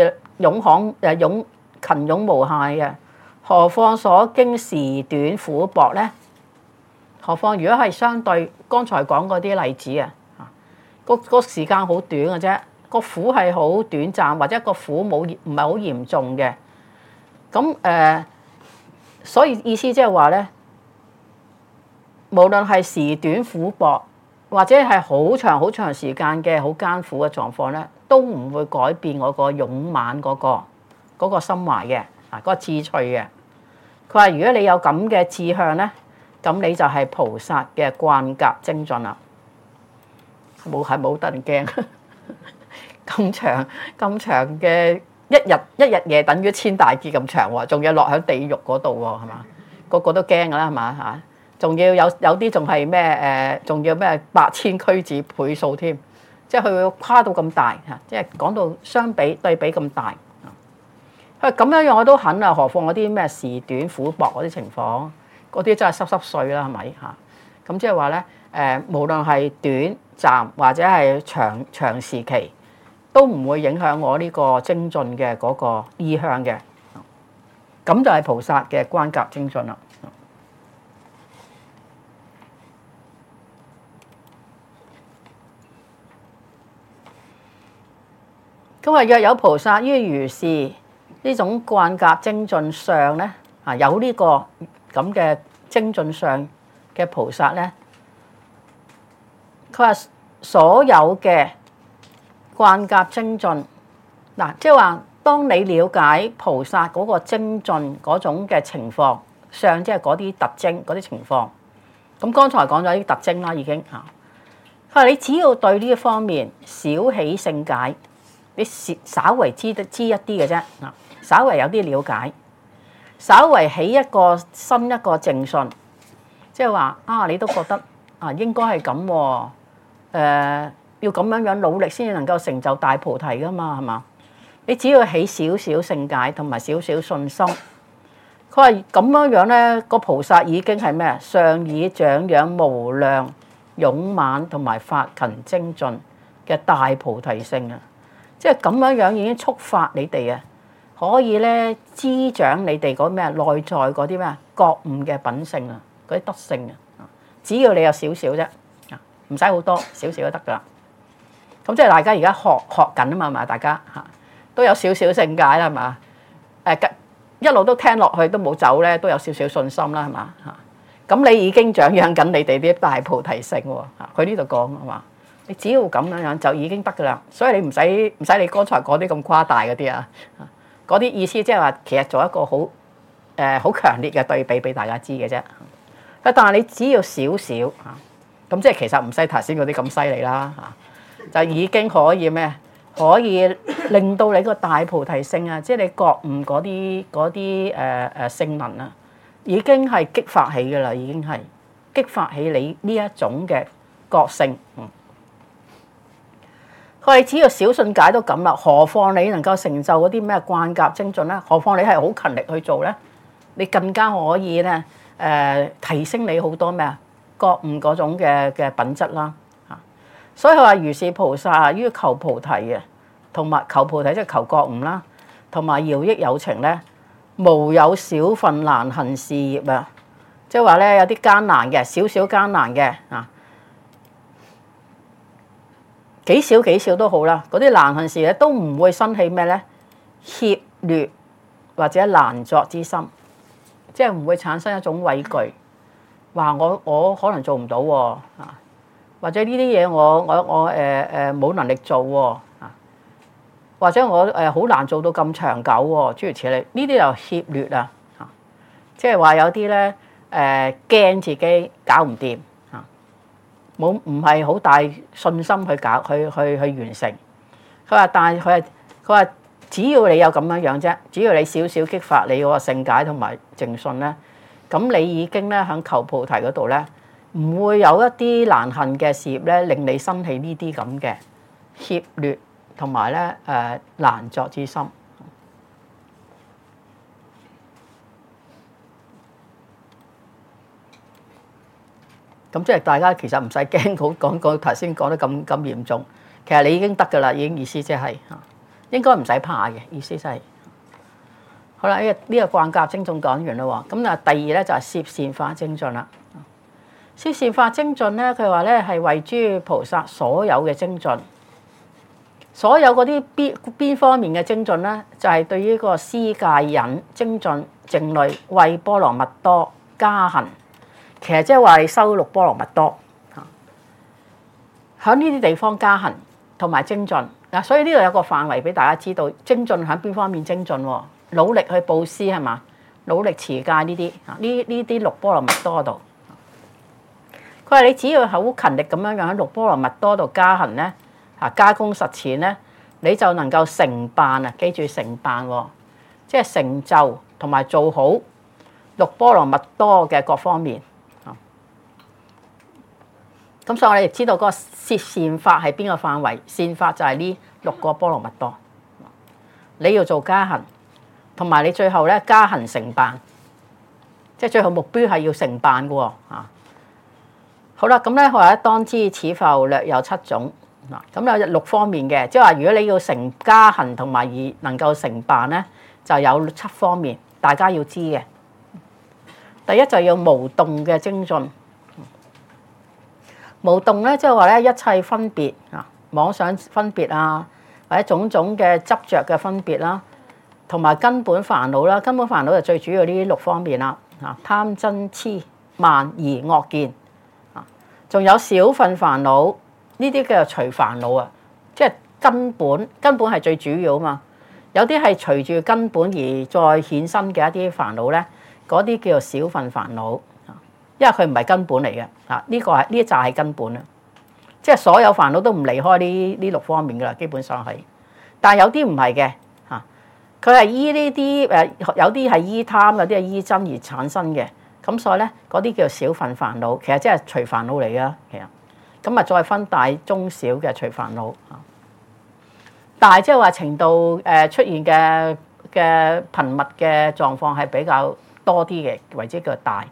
勤勇無懈嘅，何況所經時短苦薄咧？何況如果係相對剛才講嗰啲例子啊，個時間好短嘅啫，個苦係好短暫，或者個苦唔係好嚴重嘅，咁所以意思即係話咧，無論係時短苦薄，或者係好長時間嘅好艱苦嘅狀況咧，都唔會改變我個勇猛嗰個心懷嘅嗰個志趣嘅。佢話：如果你有咁嘅志向咧，咁你就係菩薩嘅慣格精進啦。冇得人驚，咁長嘅一一日夜等於千大劫咁長喎，仲要落喺地獄嗰度喎，係嘛？個個都驚㗎啦，係嘛嚇？仲要有啲仲係咩仲要咩8000俱胝倍數添，即係佢會誇到咁大嚇，即係講到相比對比咁大。佢咁樣我都肯啊，何況嗰啲咩時短苦薄嗰啲情況，嗰啲真係濕碎啦，係咪嚇？咁即係話咧無論係短暫或者係長時期，都唔會影響我呢個精進嘅嗰個意向嘅。咁就係菩薩嘅關格精進啦。咁話若有菩薩於如是呢種關格精進上咧，有呢個咁嘅精進上嘅菩薩咧，佢話所有嘅關格精進嗱，即係話當你了解菩薩嗰個精進嗰種嘅情況上，即係嗰啲特徵嗰啲情況。咁剛才講咗啲特徵啦，已經嚇。佢話你只要對呢一方面少起勝解。你稍為知一啲嘅啫，稍為有啲了解，稍為起一個新一個正信，即係話你都覺得應該係咁喎，要咁樣努力先至能夠成就大菩提噶嘛，係嘛？你只要起少少勝解同埋少少信心，佢話咁樣咧，個菩薩已經係咩？上以長養無量勇猛同埋發勤精進嘅大菩提性啊！即係咁樣已經觸發你哋啊，可以咧滋長你哋嗰咩內在嗰啲咩覺悟嘅品性啊，嗰啲德性啊。只要你有少少啫，唔使好多，少少都得噶啦。咁即係大家而家學緊啊嘛，係咪？大家都有少少勝解啦，係嘛？一路都聽落去都冇走咧，都有少少信心啦，係嘛？咁你已經長養緊你哋啲大菩提性喎。佢呢度講係嘛？你只要咁樣就已經得噶啦，所以你唔使你剛才講啲咁誇大嗰啲啊，嗰啲意思即係話其實做一個好強烈嘅對比俾大家知嘅啫。但係你只要少少咁即係其實唔使頭先嗰啲咁犀利啦，就已經可以咩？可以令到你個大菩提性啊，即係你覺悟嗰啲性能啊，已經係激發起噶啦，已經係激發起你呢一種嘅覺性。佢哋只要小信解都咁啦，何況你能夠成就嗰啲咩關格精進咧？何況你係好勤力去做咧？你更加可以咧提升你好多咩覺悟嗰種嘅品質啦嚇。所以佢話如是菩薩於求菩提嘅，同埋求菩提即係求覺悟啦，同埋饒益有情咧，無有少分難行事業啊！即係話咧有啲艱難嘅，少少艱難嘅幾少都好啦，嗰啲難行事咧都唔會生起咩咧怯劣或者難作之心，即係唔會產生一種畏懼，話我可能做唔到喎，或者呢啲嘢我冇能力做喎，或者我好難做到咁長久喎，諸如此類，呢啲就怯劣啊，即係話有啲咧驚自己搞唔掂。唔係好大信心去完成。佢話，但係佢話，只要你有咁樣啫，只要你少少激發你嗰個勝解同埋正信咧，咁你已經咧喺求菩提嗰度咧，唔會有一啲難行嘅事業咧，令你生起呢啲咁嘅怯劣同埋咧難作之心。咁即係大家其實唔使驚，講頭先講得咁嚴重，其實你已經得㗎啦，已經意思即係應該唔使怕嘅意思，即係好啦。呢個關格精進講完啦喎，咁第二咧就係攝善法精進啦。攝善法精進咧，佢話咧係為諸菩薩所有嘅精進，所有嗰啲邊方面嘅精進咧，就係對於呢個施戒忍精進靜慮慧波羅蜜多加行。其實即係話你修六波羅蜜多喺呢啲地方加行同埋精進嗱，所以呢度有個範圍俾大家知道精進喺邊方面精進喎。努力去布施係嘛，努力持戒呢啲六波羅蜜多度。佢話你只要好勤力咁樣喺六波羅蜜多度加行咧加工實踐咧， 你就能夠成辦啊！記住成辦喎，即係成就同埋做好六波羅蜜多嘅各方面。咁所以我哋知道嗰個善法係邊個範圍？善法就係呢六個波羅蜜多。你要做加行，同埋你最後咧加行成辦，即係最後目標係要成辦嘅喎。好啦，咁咧佢話當知此復略有7種嗱，咁有6方面嘅，即係話如果你要成加行同埋而能夠成辦咧，就有7方面，大家要知嘅。第一就要無動嘅精進。無動咧，即係話咧一切分別啊，妄想分別啊，或者種種嘅執着嘅分別啦，同埋根本煩惱啦。根本煩惱就最主要呢6方面啦。啊，貪嗔痴慢疑惡見啊，仲有少分煩惱，呢啲叫做隨煩惱啊，即係根本係最主要啊嘛。有啲係隨住根本而再衍生嘅一啲煩惱咧，嗰啲叫做少分煩惱。因為佢唔係根本嚟嘅，呢個係呢一紮係根本啊，即係所有煩惱都唔離開呢6方面噶啦，基本上係。但係有啲唔係嘅嚇，佢係依呢啲有啲係依貪，有啲係依瞋而產生嘅，咁所以咧嗰啲叫做少分煩惱，其實即係隨煩惱嚟嘅，其實咁啊再分大中小嘅隨煩惱嚇。大即係話程度出現嘅頻密嘅狀況係比較多啲嘅，為之叫大。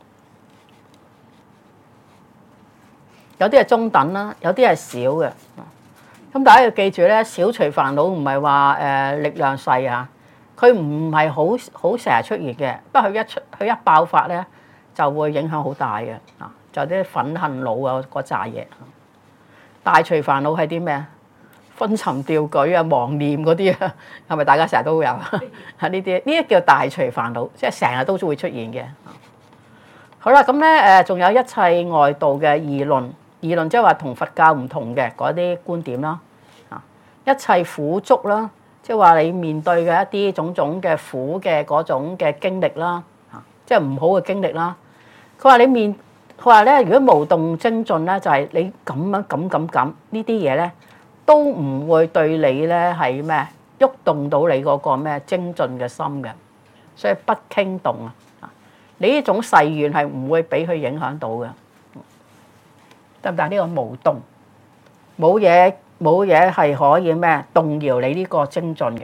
有啲係中等啦，有啲係少嘅。咁大家要記住咧，小隨煩惱唔係話力量細啊，佢唔係好成日出現嘅。不過佢一爆發咧，就會影響好大嘅。就啲憤恨惱啊嗰扎嘢。大隨煩惱係啲咩啊？昏沉掉舉啊、妄念嗰啲啊，係咪大家成日都會有啊？係呢啲叫大隨煩惱，即係成日都會出現嘅。好啦，咁咧仲有一切外道嘅議論。議論即係話同佛教唔同嘅嗰啲觀點啦，一切苦足啦，即係話你面對嘅一啲種種嘅苦嘅嗰種嘅經歷啦，即係唔好嘅經歷啦。佢話咧，如果無動精進咧，就係你咁呢啲嘢咧，都唔會對你咧係咩喐動到你嗰個咩精進嘅心嘅，所以不傾動啊。你呢種誓願係唔會俾佢影響到嘅。得唔得？呢個無動，冇嘢係可以咩動搖你呢個精進嘅。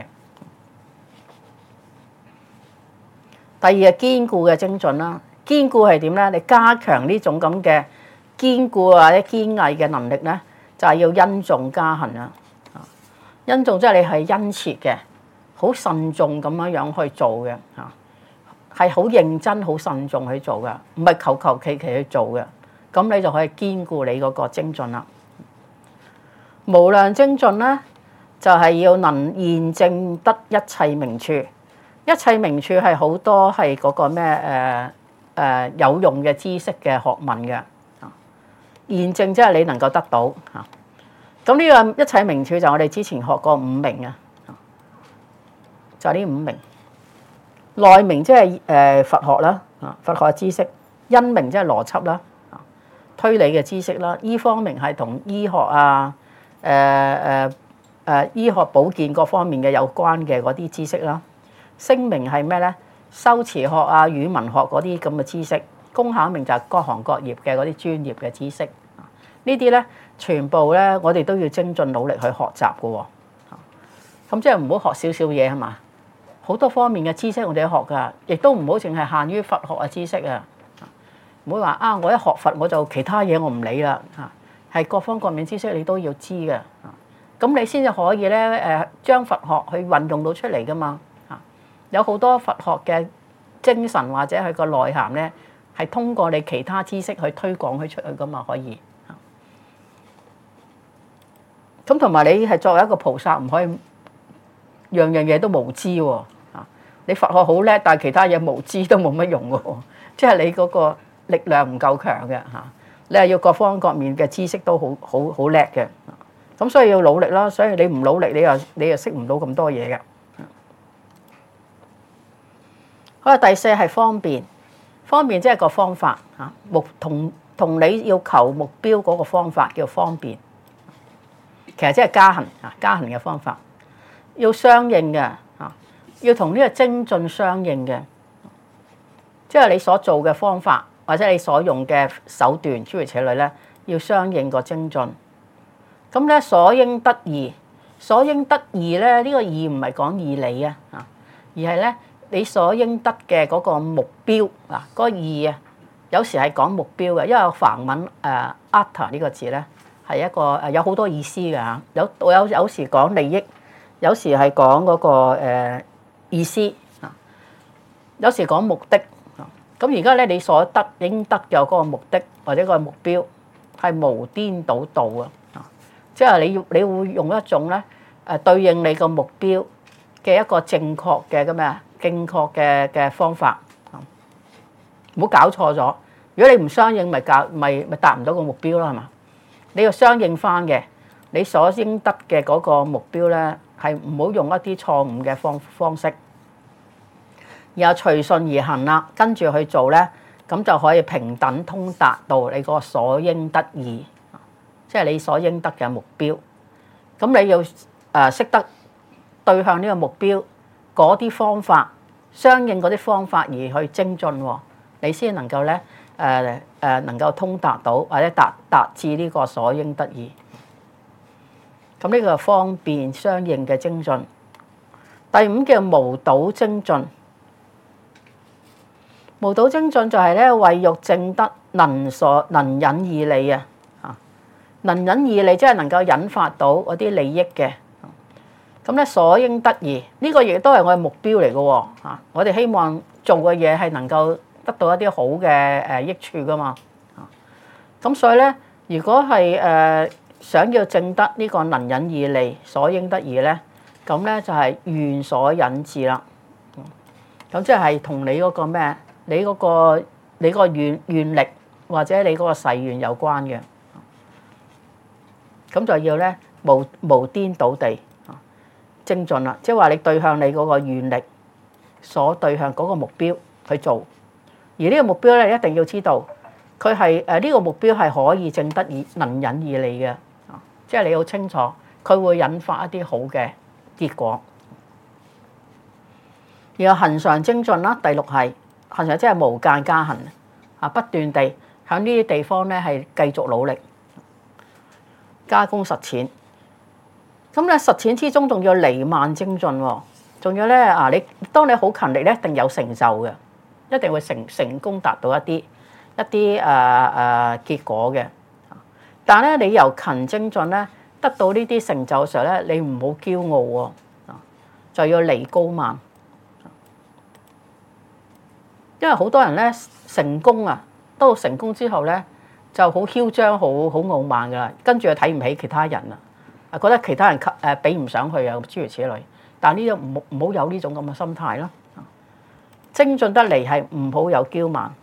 第二係堅固嘅精進啦，堅固係點咧？你加強呢種咁嘅堅固或者堅毅嘅能力咧，就係要殷重加行啦。殷重即係你係殷切嘅，好慎重咁樣去做嘅嚇，係好認真、好慎重去做嘅，唔係求其去做嘅。咁你就可以堅固你嗰個精進啦。無量精進咧，就係要能現證得一切名處。一切名處係好多係嗰個咩有用嘅知識嘅學問嘅。現證即係你能夠得到嚇。咁呢個一切名處就我哋之前學過5名啊，就係呢5名。內名即係佛學啦，佛學嘅知識；因名即係邏輯啦。推理嘅知識啦，醫方面係同醫學啊、醫學保健各方面嘅有關嘅嗰啲知識啦。聲名係咩咧？修辭學啊、語文學嗰啲咁嘅知識。工巧名就係各行各業嘅嗰啲專業嘅知識。呢啲咧全部咧，我哋都要精進努力去學習嘅喎。咁即係唔好學少少嘢係嘛？好多方面嘅知識我哋都學㗎，亦都唔好淨係限於佛學嘅知識啊。唔會話啊！我一學佛我就其他嘢我唔理啦嚇，係各方各面知識你都要知嘅，咁你先至可以咧將佛學去運用到出嚟噶嘛嚇。有好多佛學嘅精神或者佢個內涵咧，係通過你其他知識去推廣佢出去噶嘛，可以嚇。咁同埋你係作為一個菩薩，唔可以樣樣嘢都無知喎嚇。你佛學好叻，但係其他嘢無知都冇乜用喎，即係你嗰個力量唔夠強嘅嚇，你係要各方各面嘅知識都好叻嘅，咁所以要努力啦。所以你唔努力，你又識唔到咁多嘢嘅。好啦，第4係方便，方便即係個方法嚇，同你要求目標嗰個方法叫方便。 其實即係加行啊，加行嘅方法要相應嘅啊，要同呢個精進相應嘅，即係你所做嘅方法或者你所用嘅手段諸如此類咧，要相應個精進。咁咧所應得義，所應得義咧，呢個義唔係講義理啊，而係咧你所應得嘅嗰個目標啊，嗰個義啊，有時係講目標嘅，因為梵文artha 呢個字咧係一個有好多意思嘅嚇，有時講利益，有時係講嗰個意思啊，有時講目的啊。咁而家咧你所得應得嘅嗰個目的或者個目標係無顛倒道啊。即係你會用一種咧對應你個目標嘅一個正確嘅咁啊，正確嘅方法，唔好搞錯咗。如果你唔相應，咪達唔到個目標咯，係嘛？你要相應翻嘅，你所應得嘅嗰個目標咧，係唔好用一啲錯誤嘅方式，然後隨順而行啦，跟住去做咧，咁就可以平等通達到你個所應得義。即係你所應得嘅目標，咁你要識得對向呢個目標嗰啲方法，相應嗰啲方法而去精進喎，你先能夠咧能夠通達到或者達至呢個所應得義。咁呢個方便相應嘅精進。第五叫無倒精進，無倒精進就係咧為欲證得能引義利啊。能引義利，即係能夠引發到嗰啲利益嘅，咁咧所應得義呢個亦都係我嘅目標嚟嘅喎嚇。我哋希望做嘅嘢係能夠得到一啲好嘅益處噶嘛。咁所以咧，如果係想要證得呢個能引義利所應得義咧，咁咧就係願所引致啦。咁即係同你嗰個咩？你個願力或者你嗰個誓願有關嘅。咁就要咧無顛倒地精進啦，即係話你對向你嗰個願力所對向嗰個目標去做，而呢個目標咧一定要知道佢係呢個目標係可以證得能引義利嘅，即係你好清楚佢會引發一啲好嘅結果。然後恆常精進啦，第六係恆常即係無間加行啊，不斷地喺呢啲地方咧係繼續努力。加工實踐，咁咧實踐之中仲要彌漫精進喎，仲要咧你當你好勤力咧，一定有成就嘅，一定會成功達到一啲結果嘅。但係咧你由勤精進咧得到呢啲成就嘅時候咧，你唔好驕傲喎，就要離高慢，因為好多人咧成功啊，到成功之後咧，就好囂張、好傲慢噶啦，跟住就睇唔起其他人啦，覺得其他人比唔上去啊，諸如此類。但呢種唔好有呢種咁嘅心態咯。精進得嚟係唔好有驕慢。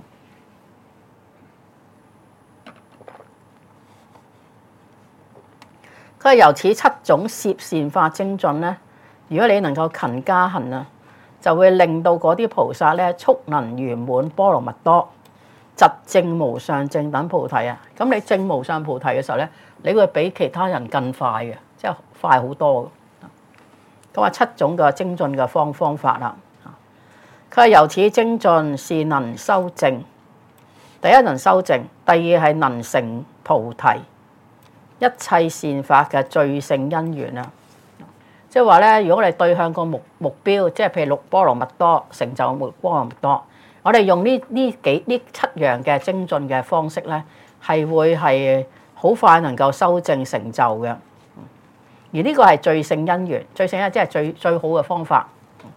佢係由此七種攝善法精進咧，如果你能夠勤加行啊，就會令到嗰啲菩薩咧速能圓滿波羅蜜多。疾證無上正等菩提啊！咁你證無上菩提嘅時候咧，你會比其他人更快嘅，即係快好多嘅。咁話七種嘅精進嘅方法啦。佢係由此精進是能修證，第一能修證，第二係能成菩提，一切善法嘅最勝因緣啊！即係話咧，如果我哋對向個目標，即係譬如六波羅蜜多成就波羅蜜多。我哋用呢七樣嘅精進嘅方式咧，係會係好快能夠修證成就嘅。而呢個係最勝因緣，最勝即係最好嘅方法。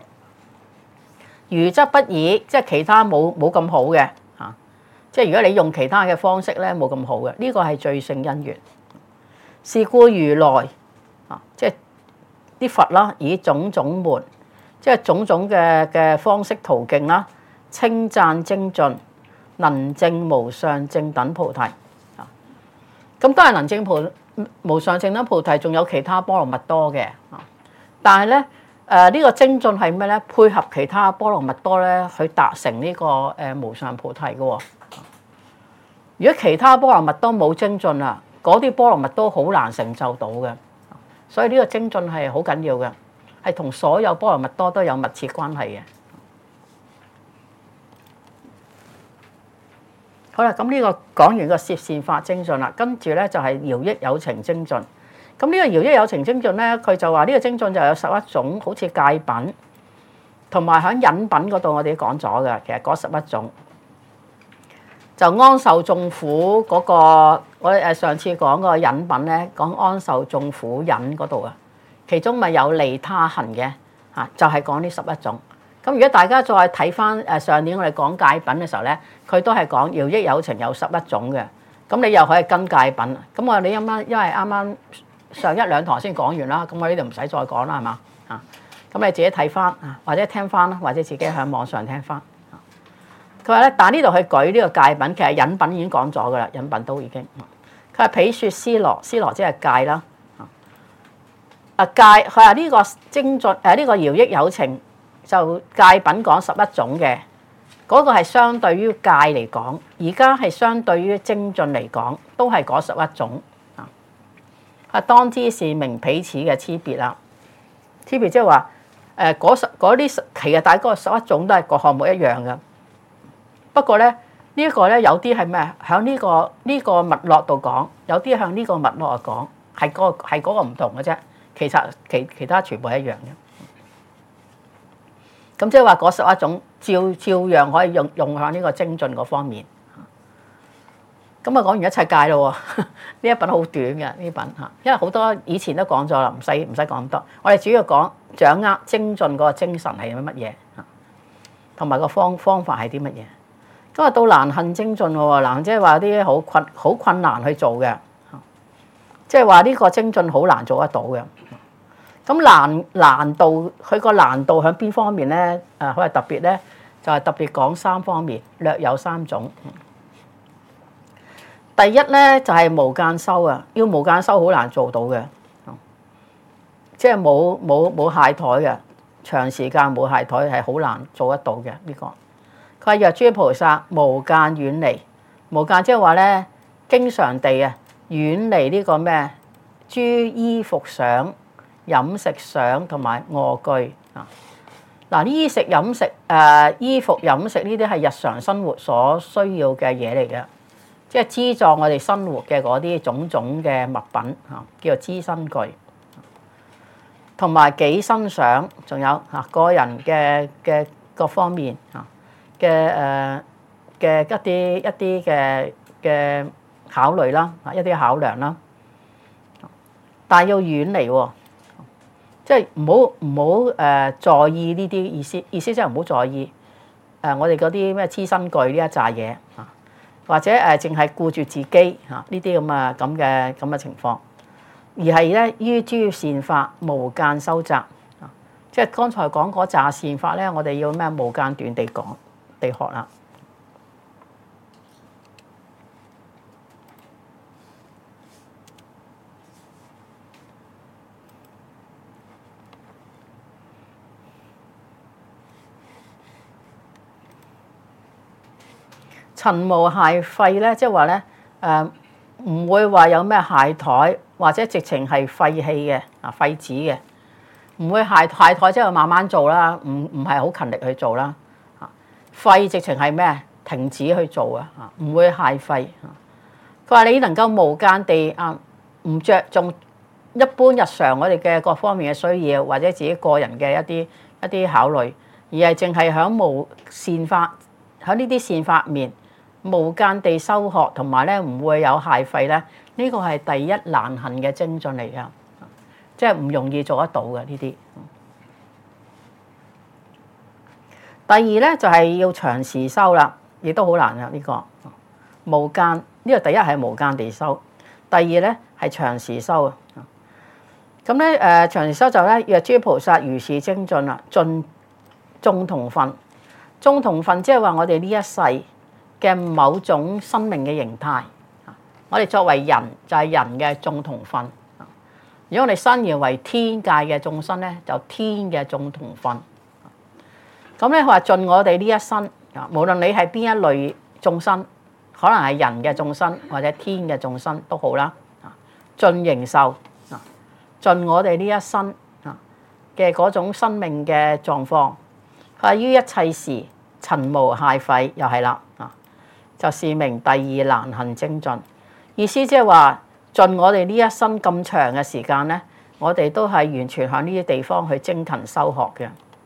餘則不以，即係其他冇咁好嘅嚇。即係如果你用其他嘅方式咧，冇咁好嘅，呢個係最勝因緣。是故如來即係啲佛啦，以種種門，即係種種嘅方式途徑啦。稱讚精進，能證無上正等菩提。咁當然能證無上正等菩提，仲有其他波羅蜜多嘅。但係咧，呢個精進係咩咧？配合其他波羅蜜多咧，去達成呢個無上菩提嘅。如果其他波羅蜜多冇精進啊， 嗰啲波羅蜜多好難成就到嘅。所以呢個精進係好緊要嘅，係同所有波羅蜜多都有密切關係嘅。好啦，咁呢個講完個攝善法精進啦，跟住咧就係饒益有情精進。咁呢個饒益有情精進咧，佢就話呢個精進就有11種，好似戒品，同埋喺忍品嗰度我哋都講咗嘅，其實嗰11種就安受眾苦嗰個，我哋上次講個忍品咧，講安受眾苦忍嗰度啊，其中咪有利他行嘅嚇，就係講呢11種。咁如果大家再睇翻上年我哋講戒品嘅時候咧，佢都係講饒益有情有11種嘅，咁你又可以跟戒品。咁我哋因為啱啱上一兩堂先講完啦，咁我呢度唔使再講啦，係嘛啊？咁你自己睇翻啊，或者聽翻啦，或者自己喺網上聽翻。佢話咧，但呢度佢舉呢個戒品，其實忍品已經講咗噶啦，忍品都已經。佢話彼說尸羅，尸羅即係戒啦。戒，佢話呢個精進呢個饒益有情。就戒品講11種嘅，嗰個係相對於戒嚟講，而家係相對於精進嚟講，都係嗰11種啊。當知是名彼此嘅差別啦，差別即係話嗰啲其實大概11種都係個項目一樣嘅，不過咧呢一個咧有啲係咩？喺呢個脈絡度講，有啲向呢個脈絡講，係嗰個唔同嘅啫。其實其他全部係一樣嘅。咁即係話嗰11種照樣可以用向呢個精進嗰方面。咁啊講完一切戒咯喎，呢一品好短嘅呢品嚇，因為好多以前都講咗啦，唔使講咁多。我哋主要講掌握精進嗰個精神係乜嘢嚇，同埋個方法係啲乜嘢。咁啊到難行精進喎，難即係話啲好困難去做嘅，即係話呢個精進好難做得到嘅。咁難度，佢個難度喺邊方面咧？佢係特別咧，就係特別講3方面，略有3種。第一咧就係無間修啊，要無間修好難做到嘅，即係冇懈怠嘅，長時間冇懈怠係好難做得到嘅呢個。佢話若諸菩薩無間遠離，無間即係話咧，經常地啊遠離呢個咩諸衣服想、飲食想同埋臥具啊！嗱，衣食飲食衣服飲食呢啲係日常生活所需要嘅嘢嚟嘅，即係資助我哋生活嘅嗰啲種種嘅物品嚇，叫做資身具，同埋己身想，仲有個人嘅各方面嚇嘅一啲嘅考慮啦，一啲考量啦，但係要遠離喎。即係唔好在意呢啲意思即係唔好在意我哋嗰啲咩黐身具呢一紮嘢啊，或者淨係顧住自己嚇呢啲咁嘅情況，而係咧於諸善法無間修習啊，即係剛才講嗰紮善法咧，我哋要咩無間斷地講地學啦。塵無懈廢咧，即係話咧唔會話有咩懈怠，或者直情係廢棄嘅廢止嘅，唔會懈怠，即係慢慢做啦，唔係好勤力去做啦。廢直情係咩？停止去做啊，唔會懈廢。佢話你能夠無間地唔着重一般日常我哋嘅各方面嘅需要，或者自己個人嘅一啲考慮，而係淨係響無善法喺呢啲善法面。無間地修學，同埋咧唔會有懈廢咧，呢個係第一難行嘅精進嚟㗎，即係唔容易做得到嘅呢啲。第二咧就係要長時修啦，亦都好難㗎呢個。無間呢個第一係無間地修，第二咧係長時修啊。咁咧長時修就咧若諸菩薩如是精進啦，盡眾同分，眾同分即係話我哋呢一世嘅某種生命嘅形態，我哋作為人就係人嘅眾同分。如果我哋生而為天界嘅眾生咧，就天嘅眾同分。咁咧佢話盡我哋呢一生，無論你係邊一類眾生，可能係人嘅眾生或者天嘅眾生都好啦。 盡形壽啊，盡我哋呢一生啊嘅嗰種生命嘅狀況。佢話於一切時塵無懈廢，又係啦啊，就是名第二難行精進。意思即係話，盡我哋呢一生咁長嘅時間咧，我哋都係完全喺呢啲地方去精勤修學嘅。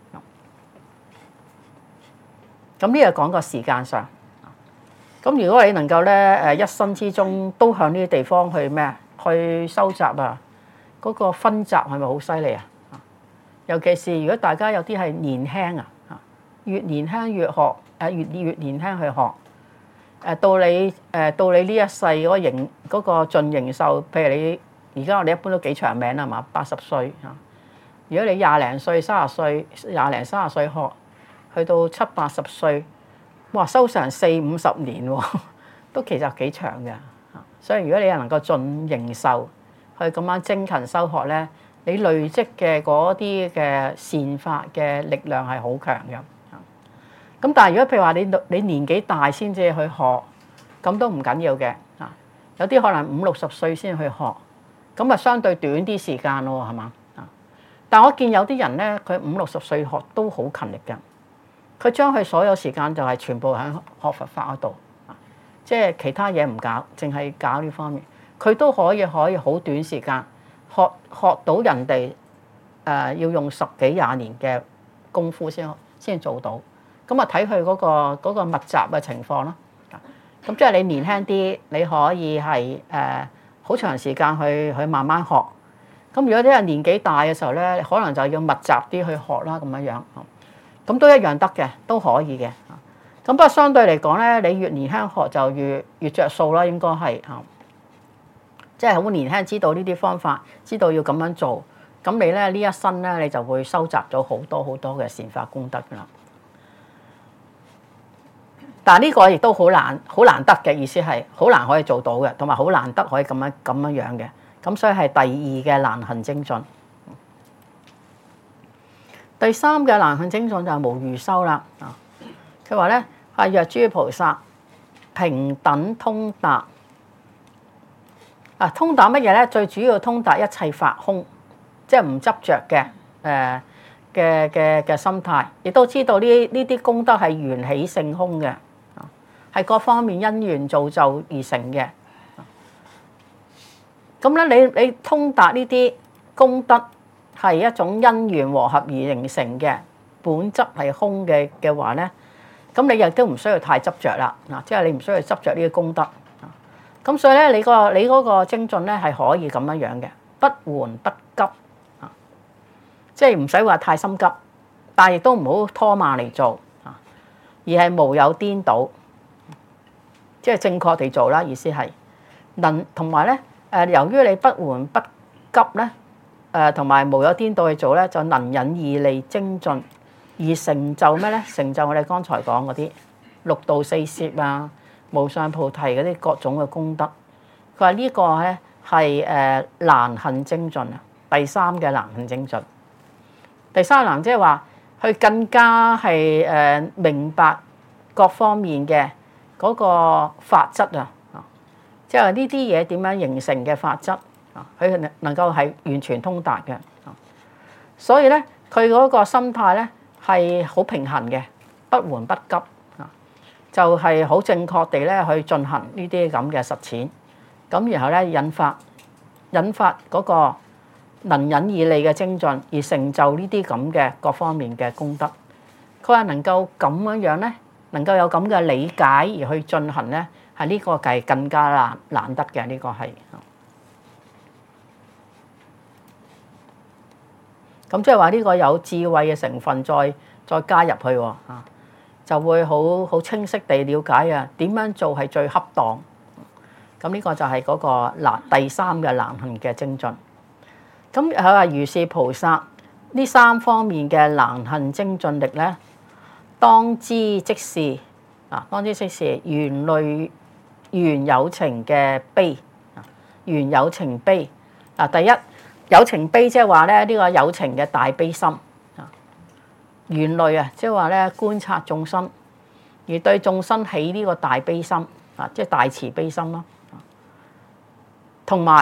咁呢個講個時間上。咁如果你能夠咧一生之中都向呢啲地方去咩啊？去收集啊，嗰個薰習係咪好犀利啊？尤其是如果大家有啲係年輕啊，越年輕越學，越年輕去學。到你呢一世嗰個盡形壽，譬如你而家我哋一般都幾長命啦嘛，80歲嚇。如果你廿零歲、30歲、30歲學，去到70、80歲，哇，修成40、50年喎，都其實幾長嘅。所以如果你係能夠盡形壽去咁樣精勤修學咧，你累積嘅嗰啲嘅善法嘅力量係好強嘅。咁但係如果譬如話你年紀大先至去學，咁都唔緊要嘅。有啲可能50、60歲先去學，咁啊相對短啲時間咯，係嘛？但我見有啲人咧，佢50、60歲學都好勤力嘅，佢將佢所有時間就係全部喺學佛法嗰度，即係其他嘢唔搞，淨係搞呢方面，佢都可以好短時間學到人哋要用10幾20年嘅功夫先做到。咁啊睇佢嗰個密集嘅情況咯。咁即係你年輕啲，你可以係好長時間去慢慢學。咁如果啲人年紀大嘅時候咧，可能就要密集啲去學啦，咁樣樣。咁都一樣得嘅，都可以嘅。咁不過相對嚟講咧，你越年輕學就越着數啦，應該係嚇。即係好年輕知道呢啲方法，知道要咁樣做，咁你咧呢一生咧你就會收集咗好多嘅善法功德㗎啦。但係呢個亦都好難得嘅，意思係好難可以做到嘅，同埋好難得可以咁樣嘅。咁所以係第二嘅難行精進。第三嘅難行精進就係無餘修啦。佢話咧係若諸菩薩平等通達。通達乜嘢咧？最主要通達一切法空，即係唔執着嘅嘅心態，亦都知道呢啲功德係緣起性空嘅。係各方面因緣造就而成嘅。咁咧，你通達呢啲功德係一種因緣和合而形成嘅，本質係空嘅話咧，咁你亦都唔需要太執着啦。即係你唔需要執着呢啲功德。咁所以咧，你嗰個精進咧係可以咁樣嘅，不緩不急。即係唔使話太心急，但係亦都唔好拖慢嚟做。而係無有顛倒。即係正確地做啦，意思係同埋咧由於你不緩不急咧，同埋無有顛倒去做咧，就能引義利精進，而成就咩咧？成就我哋剛才講嗰啲六度四攝啊、無上菩提嗰啲各種嘅功德。佢話呢個咧係難行精進啊，第三嘅難行精進。第三難即係話佢更加係明白各方面嘅嗰個法則啊，即係呢啲嘢點樣形成嘅法則啊，佢能夠係完全通達嘅。所以咧，佢嗰個心態咧係好平衡嘅，不緩不急啊，就係好正確地咧去進行呢啲咁嘅實踐。咁然後咧引發嗰個能引義利嘅精進，而成就呢啲咁嘅各方面嘅功德。佢話能夠咁樣咧。能夠有咁嘅理解而去進行咧，係呢個係更加難得嘅。呢個係咁，即係話呢個有智慧嘅成分再加入去喎，就會好清晰地了解啊點樣做係最恰當。咁呢個就係嗰個第三嘅難行嘅精進。咁佢話如是菩薩呢三方面嘅難行精進力咧。當知即是當知即是緣有情嘅悲，緣有情悲。第一有情悲即係話咧呢個有情嘅大悲心緣慮啊，即係話咧觀察眾生而對眾生起呢個大悲心即係大慈悲心咯。同埋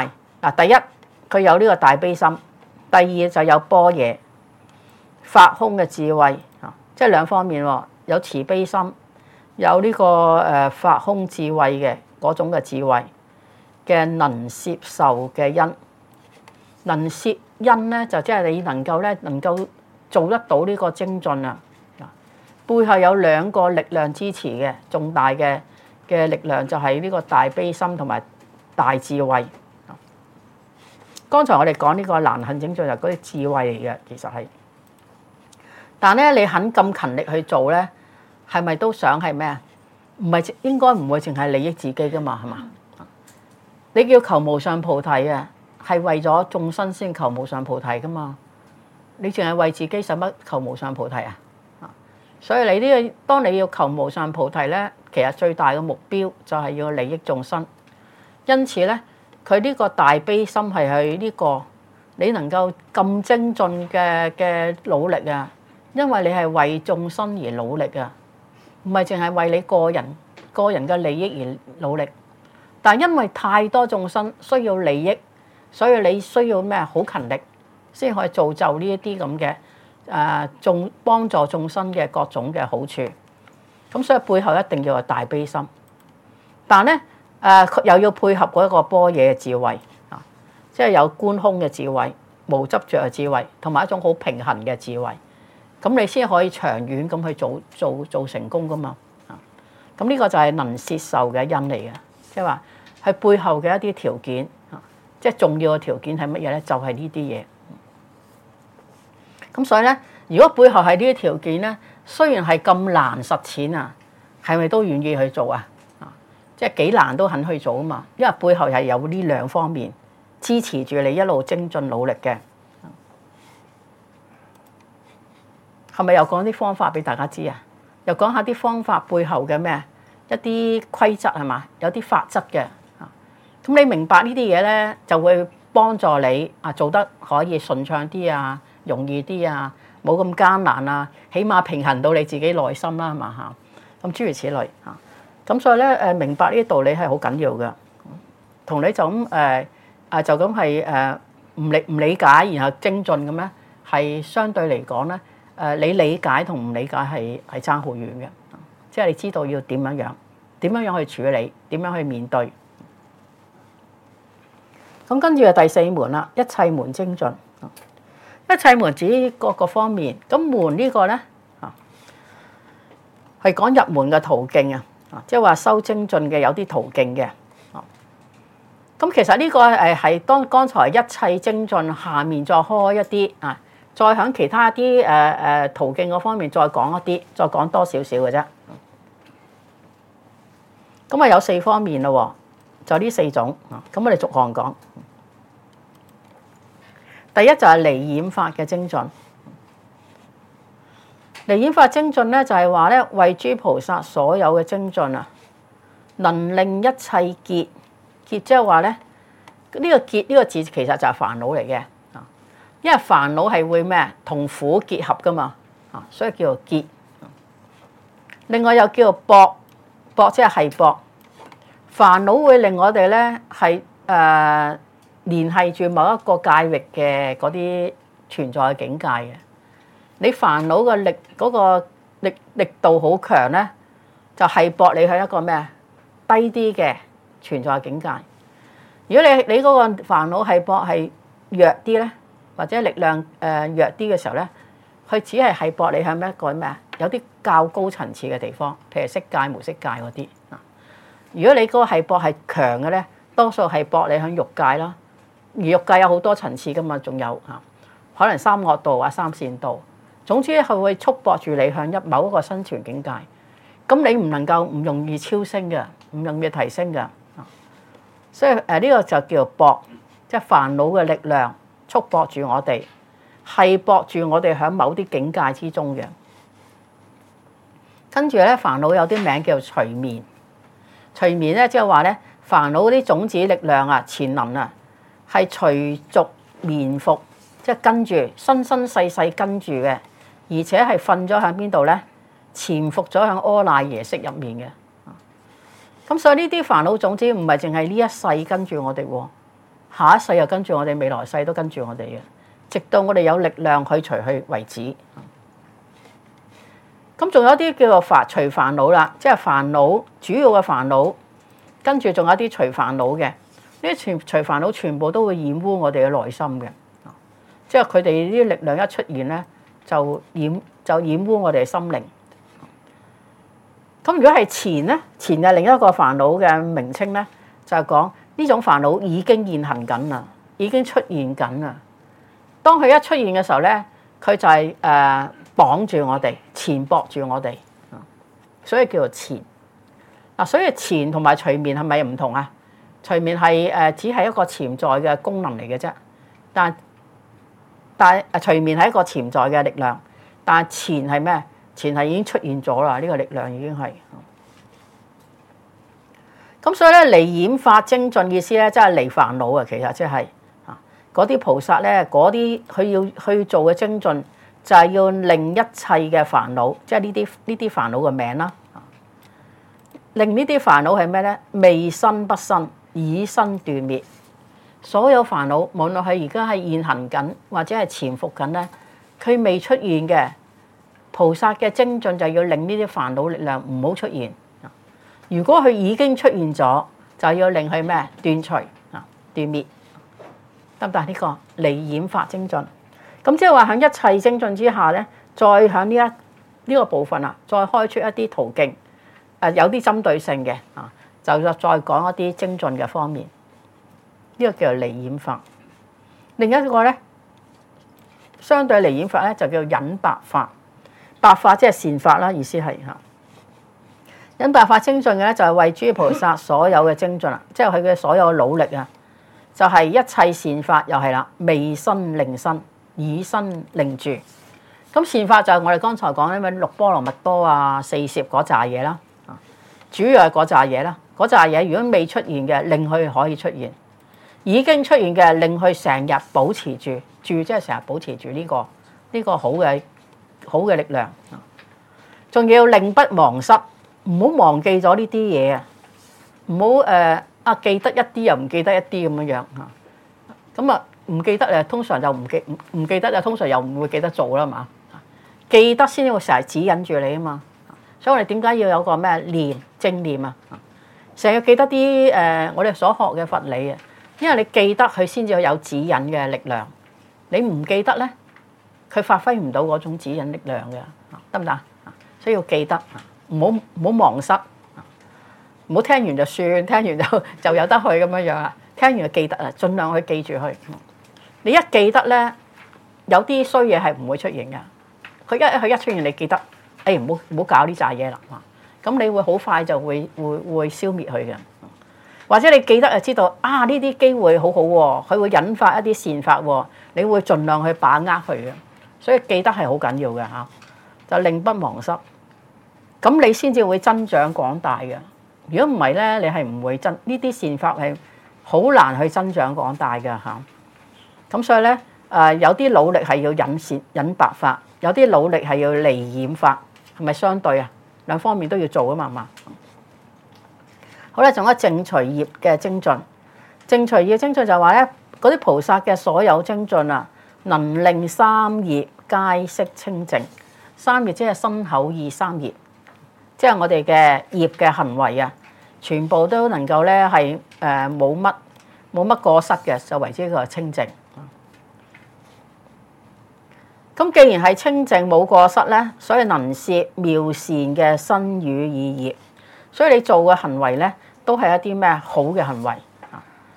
嗱，第一佢有呢個大悲心，第二就有般若法空嘅智慧啊，即係兩方面喎，有慈悲心，有呢個法空智慧嘅嗰種嘅智慧嘅能攝受嘅因，能攝因咧就即係你能夠做得到呢個精進啊，背後有兩個力量支持嘅重大嘅力量，就係呢個大悲心同埋大智慧。剛才我哋講呢個難行精進就嗰啲智慧嚟嘅，其實係，但咧你肯咁勤力去做咧，係咪都想係咩啊？唔係應該唔會淨係利益自己噶嘛，係嘛？你叫求無上菩提啊，係為咗眾生先求無上菩提噶嘛？你淨係為自己使乜求無上菩提啊？所以你呢個當你要求無上菩提咧，其實最大嘅目標就係要利益眾生，因此咧。佢呢個大悲心係去呢個你能夠咁精進嘅努力啊，因為你係為眾生而努力啊，唔係淨係為你個人嘅利益而努力。但係因為太多眾生需要利益，所以你需要咩？好勤力先可以造就呢一啲咁嘅幫助眾生嘅各種嘅好處。咁所以背後一定要有大悲心，但咧。又要配合嗰一個般若嘅智慧啊，即係有觀空嘅智慧、無執着嘅智慧，同埋一種好平衡嘅智慧，咁你先可以長遠咁去做成功噶嘛啊！咁呢個就係能攝受嘅因嚟嘅，即係話係背後嘅一啲條件啊，即係重要嘅條件係乜嘢咧？就係呢啲嘢。咁所以咧，如果背後係呢啲條件咧，雖然係咁難實踐啊，係咪都願意去做啊？即係幾難都肯去做啊嘛，因為背後係有呢兩方面支持住你一路精進努力嘅。係咪又講啲方法俾大家知啊？又講下啲方法背後嘅咩一啲規則係嘛？有啲法則嘅。咁你明白呢啲嘢咧，就會幫助你啊做得可以順暢啲啊，容易啲啊，冇咁艱難啊，起碼平衡到你自己內心啦，係嘛嚇？咁諸如此類嚇。咁所以咧明白呢啲道理係好緊要嘅，同你就咁就咁係唔理解，然後精進咁咧，係相對嚟講咧你理解同唔理解係爭好遠嘅，即係你知道要點樣去處理，點樣去面對。咁跟住就第四門啦，一切門精進。一切門指各個方面，咁門呢個咧係講入門嘅途徑啊。即係話修精進嘅有啲途徑嘅，咁其實呢個係當剛才一切精進下面再開一啲啊，再響其他一啲途徑嗰方面再講一啲，再講多少少嘅啫。咁啊有四方面咯，就呢四種啊，咁我哋逐項講。第一就係離染法嘅精進。離染法精進咧，就係話咧，為諸菩薩所有嘅精進啊，能令一切結，結即係話咧，呢個結呢個字其實就係煩惱嚟嘅啊，因為煩惱係會咩同苦結合噶嘛啊，所以叫做結。另外又叫做縛，縛即係縛，煩惱會令我哋咧係聯繫住某一個界域嘅嗰啲存在嘅境界嘅。你煩惱嘅力嗰個力度好強咧，就係駁你去一個咩低啲嘅存在境界。如果你嗰個煩惱係駁係弱啲咧，或者力量弱啲嘅時候咧，佢只係駁你向一個咩啊？有啲較高層次嘅地方，譬如色界、無色界嗰啲啊。如果你嗰個係駁係強嘅咧，多數係駁你向欲界啦。而欲界有好多層次噶嘛，仲有可能三惡道或三善道。總之佢會束縛住你向某一個生存境界，咁你唔能夠唔容易超升嘅，唔容易提升嘅。所以呢個就叫做縛，即係煩惱嘅力量束縛住我哋，係縛住我哋喺某啲境界之中嘅。跟住咧，煩惱有啲名叫做隨眠，隨眠咧即係話咧，煩惱嗰啲種子力量啊、潛能啊，係隨逐眠伏，即係跟住生生世世跟住嘅。而且係瞓咗喺邊度咧？潛伏咗喺阿賴耶識入面嘅。咁所以呢啲煩惱種子唔係淨係呢一世跟住我哋喎， 下一世又跟住我哋，未來世都跟住我哋嘅，直到我哋有力量去除去為止。咁仲有啲叫做除煩惱啦，即係煩惱主要嘅煩惱，跟住仲有啲除煩惱嘅，呢啲除煩惱全部都會染污我哋嘅內心嘅，即係佢哋呢啲力量一出現咧，就染污我哋嘅心靈。咁如果係纏咧，纏係另一個煩惱嘅名稱咧，就係講呢種煩惱已經現行緊啦，已經出現緊啦。當佢一出現嘅時候咧，佢就係綁住我哋，纏縛住我哋，所以叫做纏。嗱，所以纏同埋隨眠係咪唔同啊？隨眠係只係一個潛在嘅功能嚟嘅啫，但隨眠係一個潛在嘅力量，但纏係咩？纏係已經出現咗啦，呢個力量已經係。咁所以咧，離染法精進意思咧，即係離煩惱啊！其實即係嗰啲菩薩咧，嗰啲佢要去做嘅精進，就係要令一切嘅煩惱，即係呢啲煩惱嘅名啦。令呢啲煩惱係咩咧？未生不生，已生斷滅。所有煩惱，無論係而家係現行緊，或者係潛伏緊咧，佢未出現嘅。菩薩嘅精進就要令呢啲煩惱力量唔好出現。如果佢已經出現咗，就要令佢咩？斷除斷滅，得唔得？呢個離染法精進。咁即係話喺一切精進之下咧，再喺呢個部分啊，再開出一啲途徑，有啲針對性嘅就再講一啲精進嘅方面。呢個叫做離染法。另一個咧，相對離染法咧，就叫隱白法。白法即係善法啦，意思係隱白法精進嘅咧，就係為諸菩薩所有嘅精進啦，即係佢嘅所有努力啊，就係一切善法又係啦，未生令生，已生令住。咁善法就係我哋剛才講咩六波羅蜜多啊、四攝嗰扎嘢啦，主要係嗰扎嘢啦。嗰扎嘢如果未出現嘅，令佢可以出現；已經出現嘅，令佢成日保持住，即係成日保持住呢個好嘅力量。仲要令不忘失，唔好忘記咗呢啲嘢啊！唔好記得一啲又唔記得一啲咁樣樣嚇。咁唔記得誒，通常就唔記得啊，通常又唔會記得做啦嘛。記得先會成日指引住你啊嘛。所以我哋點解要有個咩正念啊？成日記得啲我哋所學嘅佛理啊，因為你記得佢先至有指引嘅力量。你唔記得咧，佢發揮唔到嗰種指引力量嘅，得唔得？所以要記得，唔好忘失，唔好聽完就算，聽完就有得去咁樣樣啊！聽完就記得啊，盡量去記住佢。你一記得咧，有啲衰嘢係唔會出現嘅。佢一出現，你記得，唔好搞呢扎嘢啦。咁你會好快就會消滅佢嘅。或者你記得就知道呢啲機會好好喎，佢會引發一啲善法喎，你會盡量去把握佢嘅。所以記得係好緊要嘅嚇，就令不忘失。咁你先至會增長廣大嘅。如果唔係咧，你係唔會呢啲善法係好難去增長廣大嘅嚇。咁所以咧，有啲努力係要隱白法，有啲努力係要離染法，係咪相對啊？兩方面都要做啊嘛，係嘛？好啦，仲有淨除業嘅精進。淨除業精進就話咧，嗰啲菩薩嘅所有精進啊，能令三業皆悉清淨。三業即係身口意三業。即係我哋嘅業嘅行為啊，全部都能夠咧係冇乜過失嘅，就為之個清淨。咁既然係清淨冇過失咧，所以能攝妙善嘅身語意業。所以你做嘅行為咧，都係一啲咩好嘅行為啊？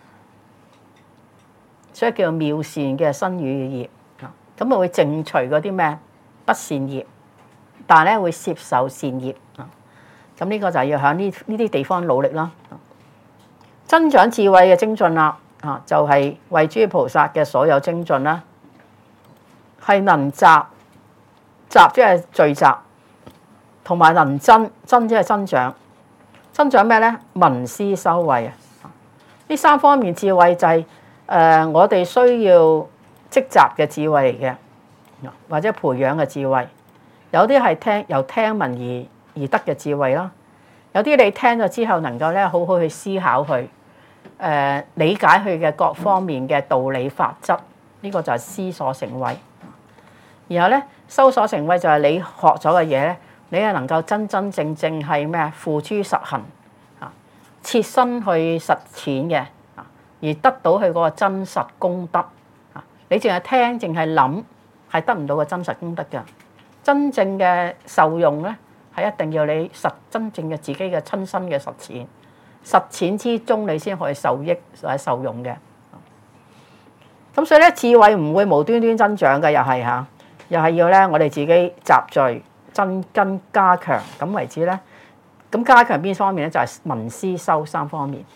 所以叫做妙善嘅身語意業。咁啊會淨除嗰啲咩不善業，但係咧會攝受善業。咁呢個就要喺呢啲地方努力啦。增長智慧嘅精進啦，就係為諸菩薩嘅所有精進啦，係能集即係聚集，同埋能增即係增長。增長咩咧？聞思修慧啊！呢三方面智慧就係我哋需要積集嘅智慧嚟嘅，或者培養嘅智慧。有啲係由聽聞而得嘅智慧啦，有啲你聽咗之後能夠咧好好去思考佢， 理解佢嘅各方面嘅道理法則，呢個就係思所成慧。然後咧，修所成慧就係你學咗嘅嘢咧，你係能夠真真正正係咩啊？付諸實行啊，切身去實踐嘅啊，而得到佢嗰個真實功德啊。你淨係聽，淨係諗，係得唔到個真實功德㗎。真正嘅受用咧，係一定要你真正嘅自己嘅親身嘅實踐，實踐之中你先可以受益或者受用嘅。咁所以咧，智慧唔會無端端增長嘅，又係嚇。又係要咧，我哋自己集聚、增根、加強咁為止咧。咁加強邊方面咧？就係聞思修三方面。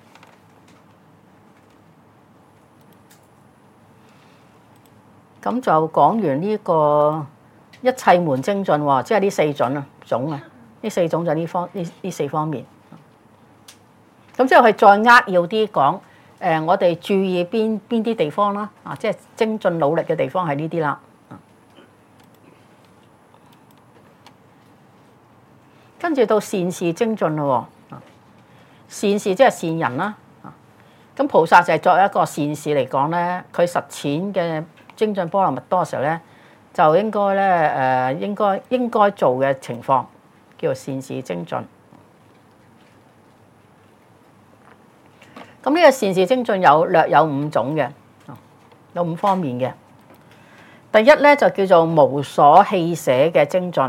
咁就講完呢個一切門精進喎，即係呢四種啊，呢四種就呢四方面。咁之後佢再扼要啲講，我哋注意邊啲地方啦，啊，即係精進努力嘅地方係呢啲啦。跟住到善事精進咯喎，善事即係善人啦。咁菩薩就係作為一個善事嚟講咧，佢實踐嘅精進波羅蜜多嘅時候咧，就應該咧應該做嘅情況叫做善事精進。咁呢個善事精進略有五種嘅，有五方面嘅。第一咧就叫做無所棄捨嘅精進。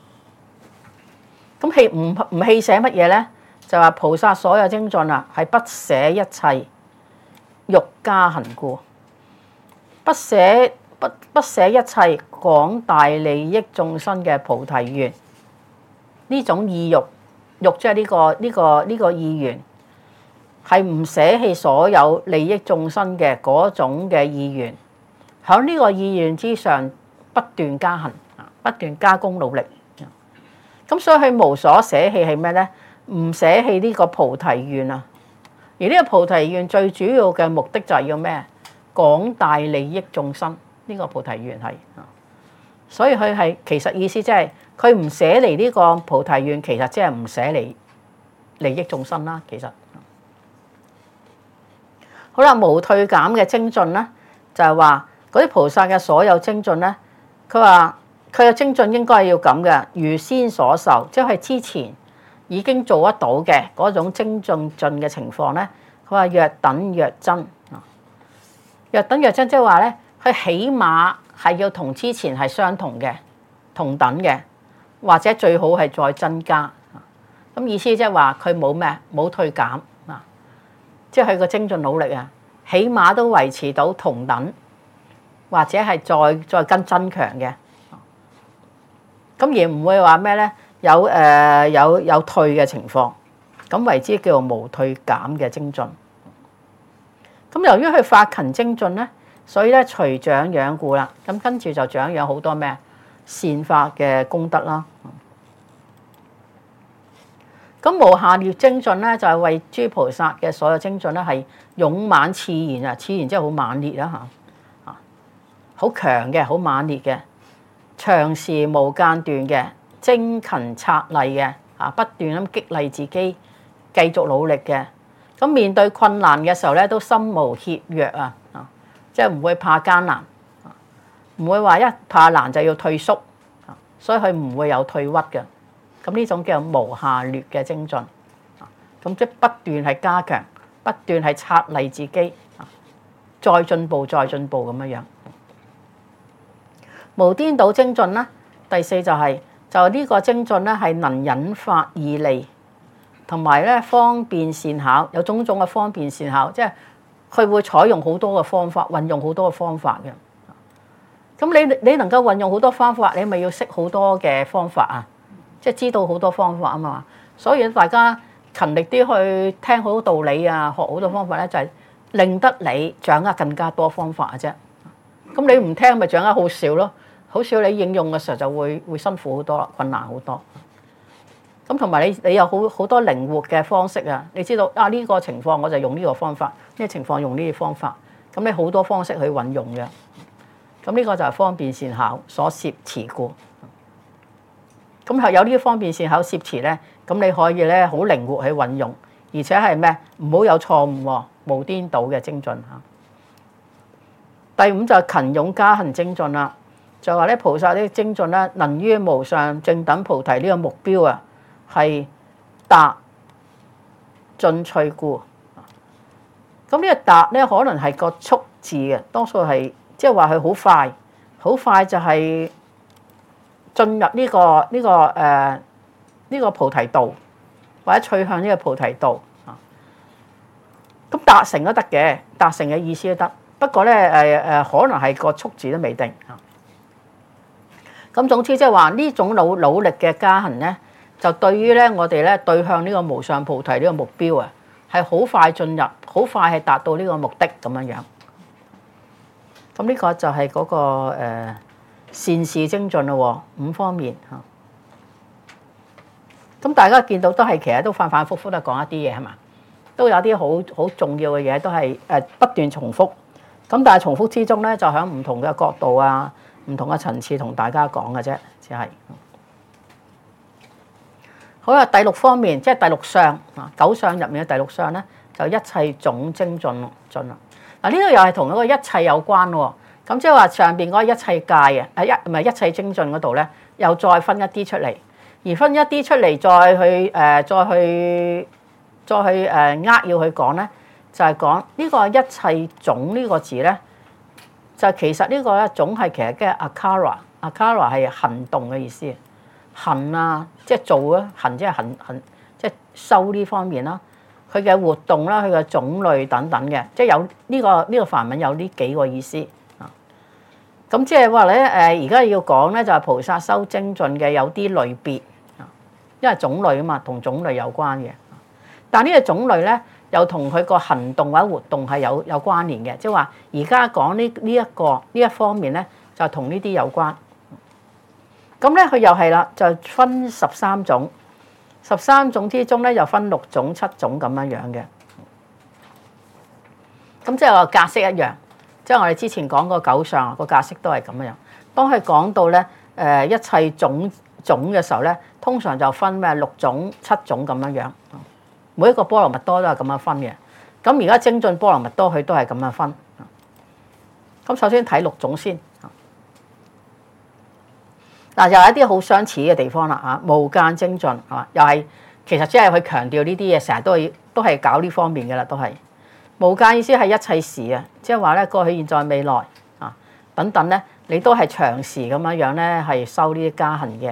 咁唔棄捨乜嘢咧？就話菩薩所有精進啊，係不捨一切欲加行故，不捨一切廣大利益眾生嘅菩提願。呢種意欲即係呢個意願，係唔捨棄所有利益眾生嘅嗰種嘅意願，喺呢個意願之上不斷加行，不斷加工努力。咁所以佢無所捨棄係咩咧？唔捨棄呢個菩提願啊！而呢個菩提願最主要嘅目的就係要咩？廣大利益眾生。呢個菩提願係，所以佢係其實意思即係佢唔捨離呢個菩提願，其實即係唔捨離利益眾生啦。其實好啦，無退減嘅精進咧，就係話嗰啲菩薩嘅所有精進咧，佢話佢嘅精進應該係要咁嘅，如先所受，即係之前已經做得到嘅嗰種精進嘅情況咧。佢話若等若增，若等若增即係話咧，佢起碼係要同之前係相同嘅、同等嘅，或者最好係再增加。咁意思即係話佢冇咩，冇退減啊，即係佢個精進努力啊，起碼都維持到同等，或者係再更增強嘅。咁而唔會話咩咧？有退嘅情況，咁為之叫做無退減嘅精進。咁由於佢發勤精進咧，所以咧隨長養故啦。咁跟住就長養好多咩善法嘅功德啦。咁無下劣精進咧，就係為諸菩薩嘅所有精進咧，係勇猛熾然啊！熾然即係好猛烈啦嚇，好強嘅，好猛烈嘅。長時無間斷嘅，精勤策勵嘅，不斷咁激勵自己繼續努力嘅。咁面對困難嘅時候咧，都心無怯弱啊，即係唔會怕艱難，唔會話一怕難就要退縮，所以佢唔會有退屈嘅。咁呢種叫無下劣嘅精進，咁即係不斷係加強，不斷係策勵自己，再進步再進步咁樣樣。無顛倒精進啦，第四就呢個精進咧係能引發義利，同埋咧方便善巧，有種種嘅方便善巧，即係佢會採用好多嘅方法，運用好多嘅方法嘅。咁你能夠運用好多方法，你咪要識好多嘅方法啊，即係知道好多方法啊嘛。所以大家勤力啲去聽好多道理啊，學好多方法咧，就係令得你掌握更加多方法嘅啫。咁你唔聽咪掌握好少咯。好少你應用嘅時候就會辛苦好多啦，困難好多。咁同埋你有好多靈活嘅方式啊！你知道呢個情況我就用呢個方法，呢個情況用呢啲方法。咁你好多方式去運用嘅。咁呢個就係方便善巧所攝持故。咁係有呢啲方便善巧攝持咧，咁你可以咧好靈活去運用， 而且係咩？唔好有錯誤喎，無顛倒嘅精進嚇。第五就係勤勇加行精進啦，就話咧菩薩啲精進咧，能於無上正等菩提呢個目標啊，係達進趣故。咁呢個達咧，可能係個速字嘅，多數係即係話佢好快，好快就係進入呢個菩提道，或者趣向呢個菩提道啊。咁達成都得嘅，達成嘅意思都得。不過咧可能係個速字都未定啊。咁總之即係話呢種努力嘅加行咧，就對於咧我哋咧對向呢個無上菩提呢個目標啊，係好快進入，好快係達到呢個目的咁樣樣。咁呢個就係嗰個善事精進咯，五方面嚇。咁大家見到都係其實都反反覆覆都講一啲嘢係嘛，都有啲好重要嘅嘢都係不斷重複。咁但係重複之中咧，就喺唔同嘅角度啊、唔同嘅層次同大家講嘅啫，只係。好啦，第六方面即係第六相啊，九相入面嘅第六相咧，就一切種精進啦。嗱呢度又係同嗰個一切有關喎。咁即係話上邊嗰個一切界啊，唔係一切精進嗰度咧，又再分一啲出嚟，而分一啲出嚟再去要去講咧。就係講呢個一切種呢個字咧，就其實呢個種係其實嘅 akara 係行動嘅意思，行啊即係做啊，行即係行即係修呢方面啦，佢嘅活動啦，佢嘅種類等等嘅，即係有呢個梵文有呢幾個意思啊。咁即係話咧而家要講咧就係菩薩修精進嘅有啲類別啊，因為種類啊嘛，同種類有關嘅。但呢個種類咧，又同佢個行動或者活動係有關聯嘅，即係話而家講呢一方面咧，就同呢啲有關。咁咧佢又係啦，就分13種，13種之中咧又分6種、7種咁樣樣嘅。咁即係話格式一樣，即係我哋之前講過九相個格式都係咁樣。當佢講到咧一切種嘅時候咧，通常就分咩6種、7種咁樣樣。每一個波羅蜜多都係咁樣分嘅，咁而家精進波羅蜜多佢都係咁樣分。咁首先睇6種先，嗱又有一啲好相似嘅地方啦嚇，無間精進係嘛，又係其實即係佢強調呢啲嘢，成日都係搞呢方面嘅啦，都係無間意思係一切時啊，即係話咧過去、現在、未來啊等等咧，你都係長時咁樣樣咧係修呢啲加行嘅。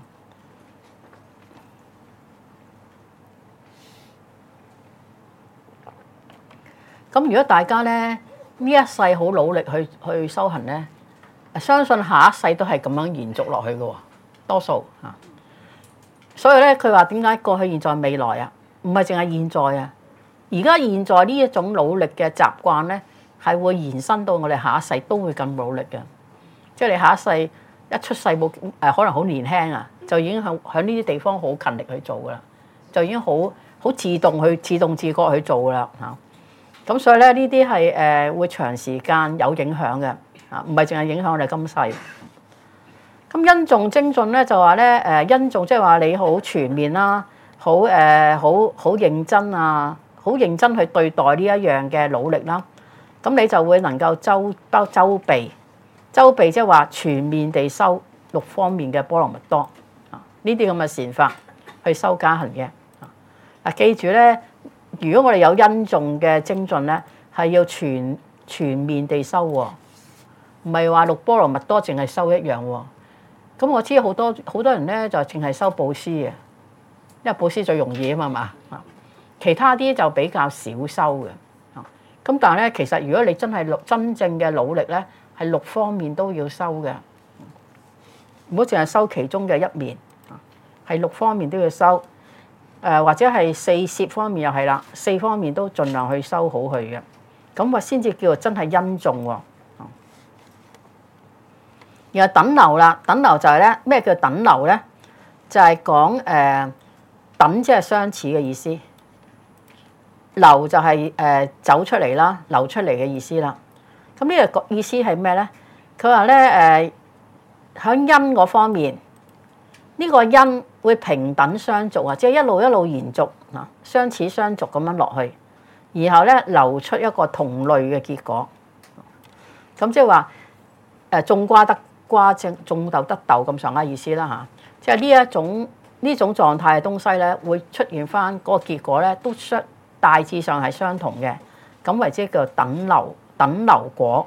咁如果大家咧呢一世好努力去修行咧，相信下一世都係咁樣延續落去嘅喎，多數嚇。所以咧，佢話點解過去、現在、未來啊？唔係淨係現在啊，而家現在呢一種努力嘅習慣咧，係會延伸到我哋下一世都會咁努力嘅。即係你下一世一出世冇可能好年輕啊，就已經喺呢啲地方好勤力去做噶啦，就已經好自動自覺去做噶啦嚇。咁所以咧，呢啲係會長時間有影響嘅，啊，唔係淨係影響我哋今世。咁因重精進咧，就話咧因重即係話你好全面啦，好認真啊，好認真去對待呢一樣嘅努力啦。咁你就會能夠周備即係話全面地修6方面嘅波羅蜜多啊，呢啲咁嘅善法去修加行嘅。啊，記住咧。如果我哋有因重嘅精進咧，係要全面地修喎，唔係話6波羅蜜多淨係修一樣喎。咁我知好多人咧就淨係修布施嘅，因為布施最容易啊嘛，其他啲就比較少修嘅。咁但係咧，其實如果你真係真正嘅努力咧，係6方面都要修嘅，唔好淨係修其中嘅一面，係6方面都要修。或者係4攝方面又係啦，4方面都盡量去修好佢嘅，咁話先至叫做真係因重喎。然後等流啦，等流就係咧咩叫等流咧？就係講等即係相似嘅意思，流就係走出嚟啦，流出嚟嘅意思啦。咁呢個意思係咩咧？佢話咧喺因嗰方面，呢個因會平等相續啊，即係一路延續， 相似相續咁樣落去，然後咧流出一個同類嘅結果。咁即係話種瓜得瓜，種豆得豆咁上下意思啦嚇。即係呢種狀態嘅東西咧，會出現翻嗰個結果咧，都大致上係相同嘅，咁為之叫等流果。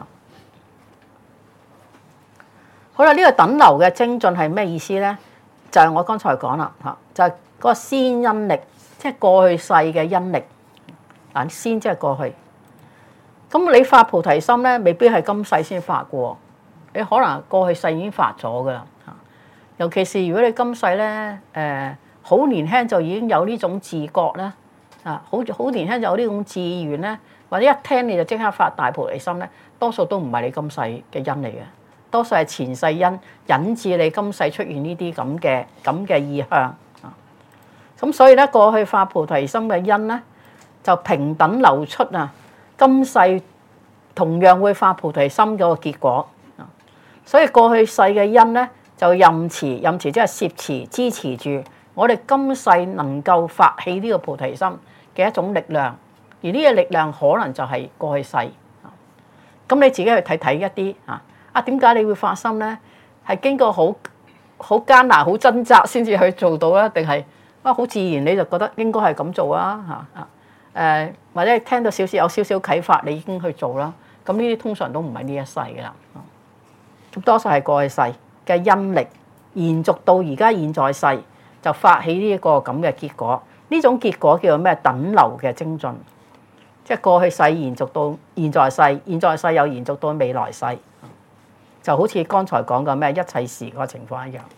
好啦，呢個等流嘅精進係咩意思咧？就係我剛才講啦嚇，就係嗰個先因力，即係過去世嘅因力。嗱，先即係過去。咁你發菩提心咧，未必係今世先發嘅喎，你可能過去世已經發咗噶啦嚇。尤其是如果你今世咧好年輕就已經有呢種自覺咧好年輕就有呢種志願咧，或者一聽你就即刻發大菩提心咧，多數都唔係你今世嘅因嚟嘅，多數係前世因引致你今世出現呢啲咁嘅意向啊。咁所以咧，過去發菩提心嘅因咧，就平等流出啊，今世同樣會發菩提心嗰個結果啊。所以過去世嘅因咧，就任持即係攝持支持住我哋今世能夠發起呢個菩提心嘅一種力量，而呢個力量可能就係過去世。咁你自己去睇一啲點解你會發心咧？係經過好艱難、好掙扎先至去做到咧，定係好自然你就覺得應該係咁做啊？或者聽到有少少啟發，你已經去做啦。咁呢啲通常都唔係呢一世噶啦。咁多數係過去世嘅因力延續到而家現在世，就發起呢一個咁嘅結果。呢種結果叫做咩？等流嘅精進，即係過去世延續到現在世，現在世又延續到未來世，就好似剛才講嘅咩一切時個情況一樣。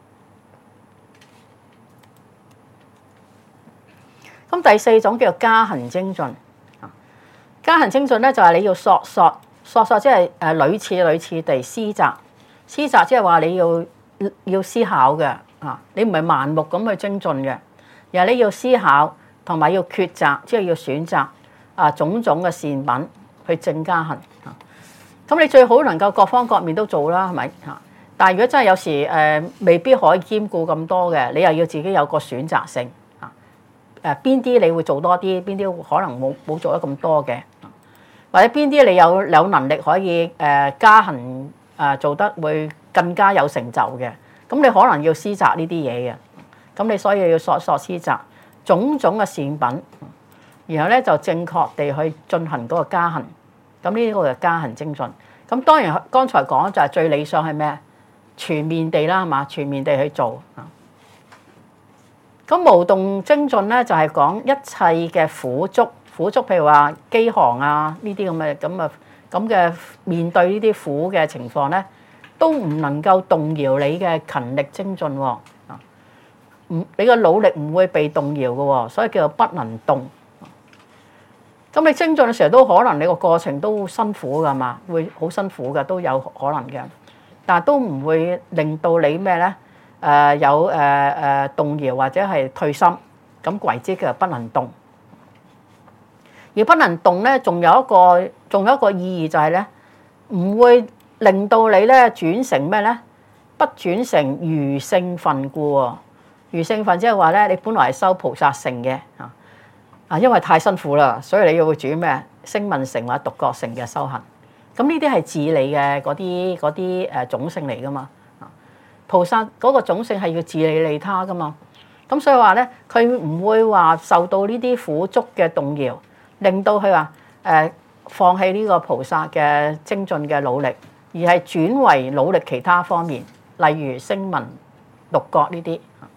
咁第四種叫做加行精進。加行精進咧就係你要索，即係屢次地思擇，即係話你要思考嘅你唔係盲目咁去精進嘅，而係你要思考同埋要抉擇，即係要選擇種種嘅善品去證加行。咁你最好能夠各方各面都做啦，係咪？但係如果真係有時未必可以兼顧咁多嘅，你又要自己有個選擇性。邊啲你會做多啲，邊啲可能冇做得咁多嘅，或者邊啲你有能力可以加行做得會更加有成就嘅，咁你可能要思擇呢啲嘢嘅，咁你所以要索思擇種種嘅善品，然後咧就正確地去進行嗰個加行，咁呢個就加行精進。咁當然剛才講就係最理想係咩？全面地啦，係嘛？全面地去做。咁無動精進咧，就係講一切嘅苦足，譬如話饑寒呢啲咁嘅面對呢啲苦嘅情況咧，都唔能夠動搖你嘅勤力精進喎。你嘅努力唔會被動搖嘅喎，所以叫做不能動。咁你精進嘅時候都可能你個過程都辛苦㗎嘛，會好辛苦嘅都有可能嘅，但係都唔會令到你咩咧？有動搖或者係退心，咁為之叫不能動。而不能動咧，仲有一個意義就係咧，唔會令到你咧轉成咩咧？不轉成餘聖分故喎。餘聖分即係話咧，你本來係修菩薩乘嘅因為太辛苦啦，所以你要轉咩？聲聞乘或者獨覺乘嘅修行。咁呢啲係自利嘅嗰啲種性嚟噶嘛。菩薩嗰個種性係要自利利他噶嘛，咁所以話咧，佢唔會話受到呢啲苦足嘅動搖，令到佢話放棄呢個菩薩嘅精進嘅努力，而係轉為努力其他方面，例如聲聞、獨覺呢啲。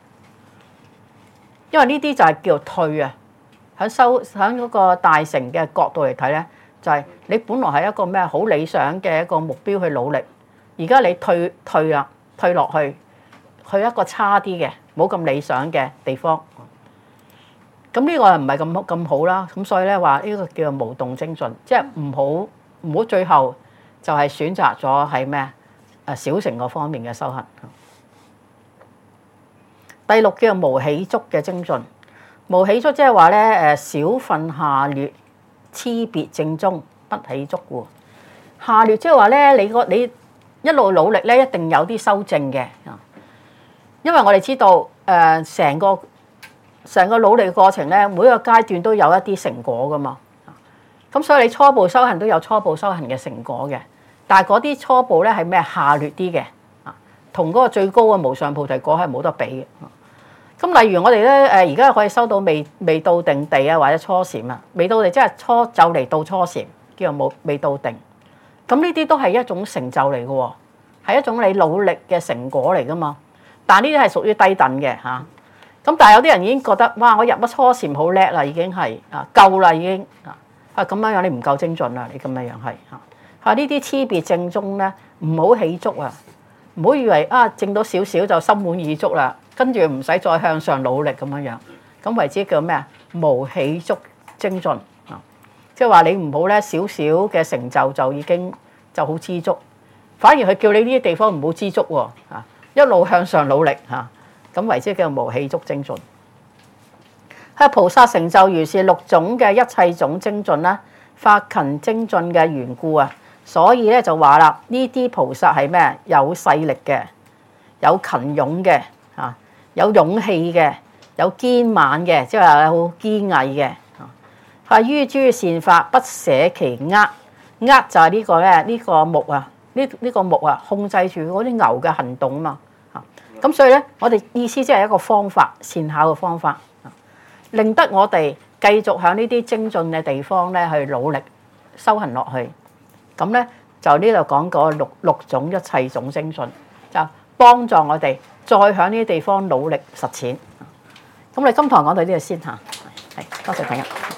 因為呢啲就係叫退啊，喺嗰個大乘嘅角度嚟睇咧，就係你本來係一個咩好理想嘅一個目標去努力，而家你退落去一個差啲嘅冇咁理想嘅地方，咁呢個唔係咁好啦。咁所以咧話呢個叫做無動精進，即係唔好最後就係選擇咗係咩小乘嗰方面嘅修行。第六叫做無起足嘅精進，無起足即係話咧少分下劣，差別正宗，不起足喎。下劣即係話咧你一路努力咧，一定有啲修正嘅，因為我哋知道成個成個努力嘅過程咧，每一個階段都有一啲成果噶嘛。咁所以你初步修行都有初步修行嘅成果嘅，但係嗰啲初步咧係咩下劣啲嘅啊，同嗰個最高嘅無上菩提果係冇得比嘅。咁例如我哋咧而家可以收到未到定地啊，或者初禪啊，未到地即係就嚟到初禪，叫做未到定。咁呢啲都係一種成就嚟嘅喎，係一種你努力嘅成果嚟噶嘛。但係呢啲係屬於低等嘅嚇。咁但係有啲人已經覺得哇，我入咗初禪好叻啦，已經係夠啦已經咁樣樣你唔夠精進啦，你咁樣樣係呢啲差別正宗咧，唔好起足啊，唔好以為證到少少就心滿意足啦，跟住唔使再向上努力咁樣樣，咁為之叫咩啊？無起足精進即係話你唔好咧少少嘅成就就已經就好知足，反而佢叫你呢啲地方唔好知足喎一路向上努力咁為之叫無起足精進。菩薩成就如是六種嘅一切種精進啦，發勤精進嘅緣故啊，所以咧就話啦，呢啲菩薩係咩？有勢力嘅，有勤勇嘅有勇氣嘅，有堅猛嘅，即係話有堅毅嘅於諸善法不捨其軛，軛就係呢個咧呢個木啊，呢個木啊控制住嗰啲牛嘅行動啊嘛咁所以咧我哋意思即係一個方法，善巧嘅方法。令得我哋繼續喺呢啲精進嘅地方咧去努力修行落去，咁咧就呢度講過六種一切種精進，就幫助我哋再喺呢啲地方努力實踐。咁你今堂講到呢度先嚇，係多謝大家。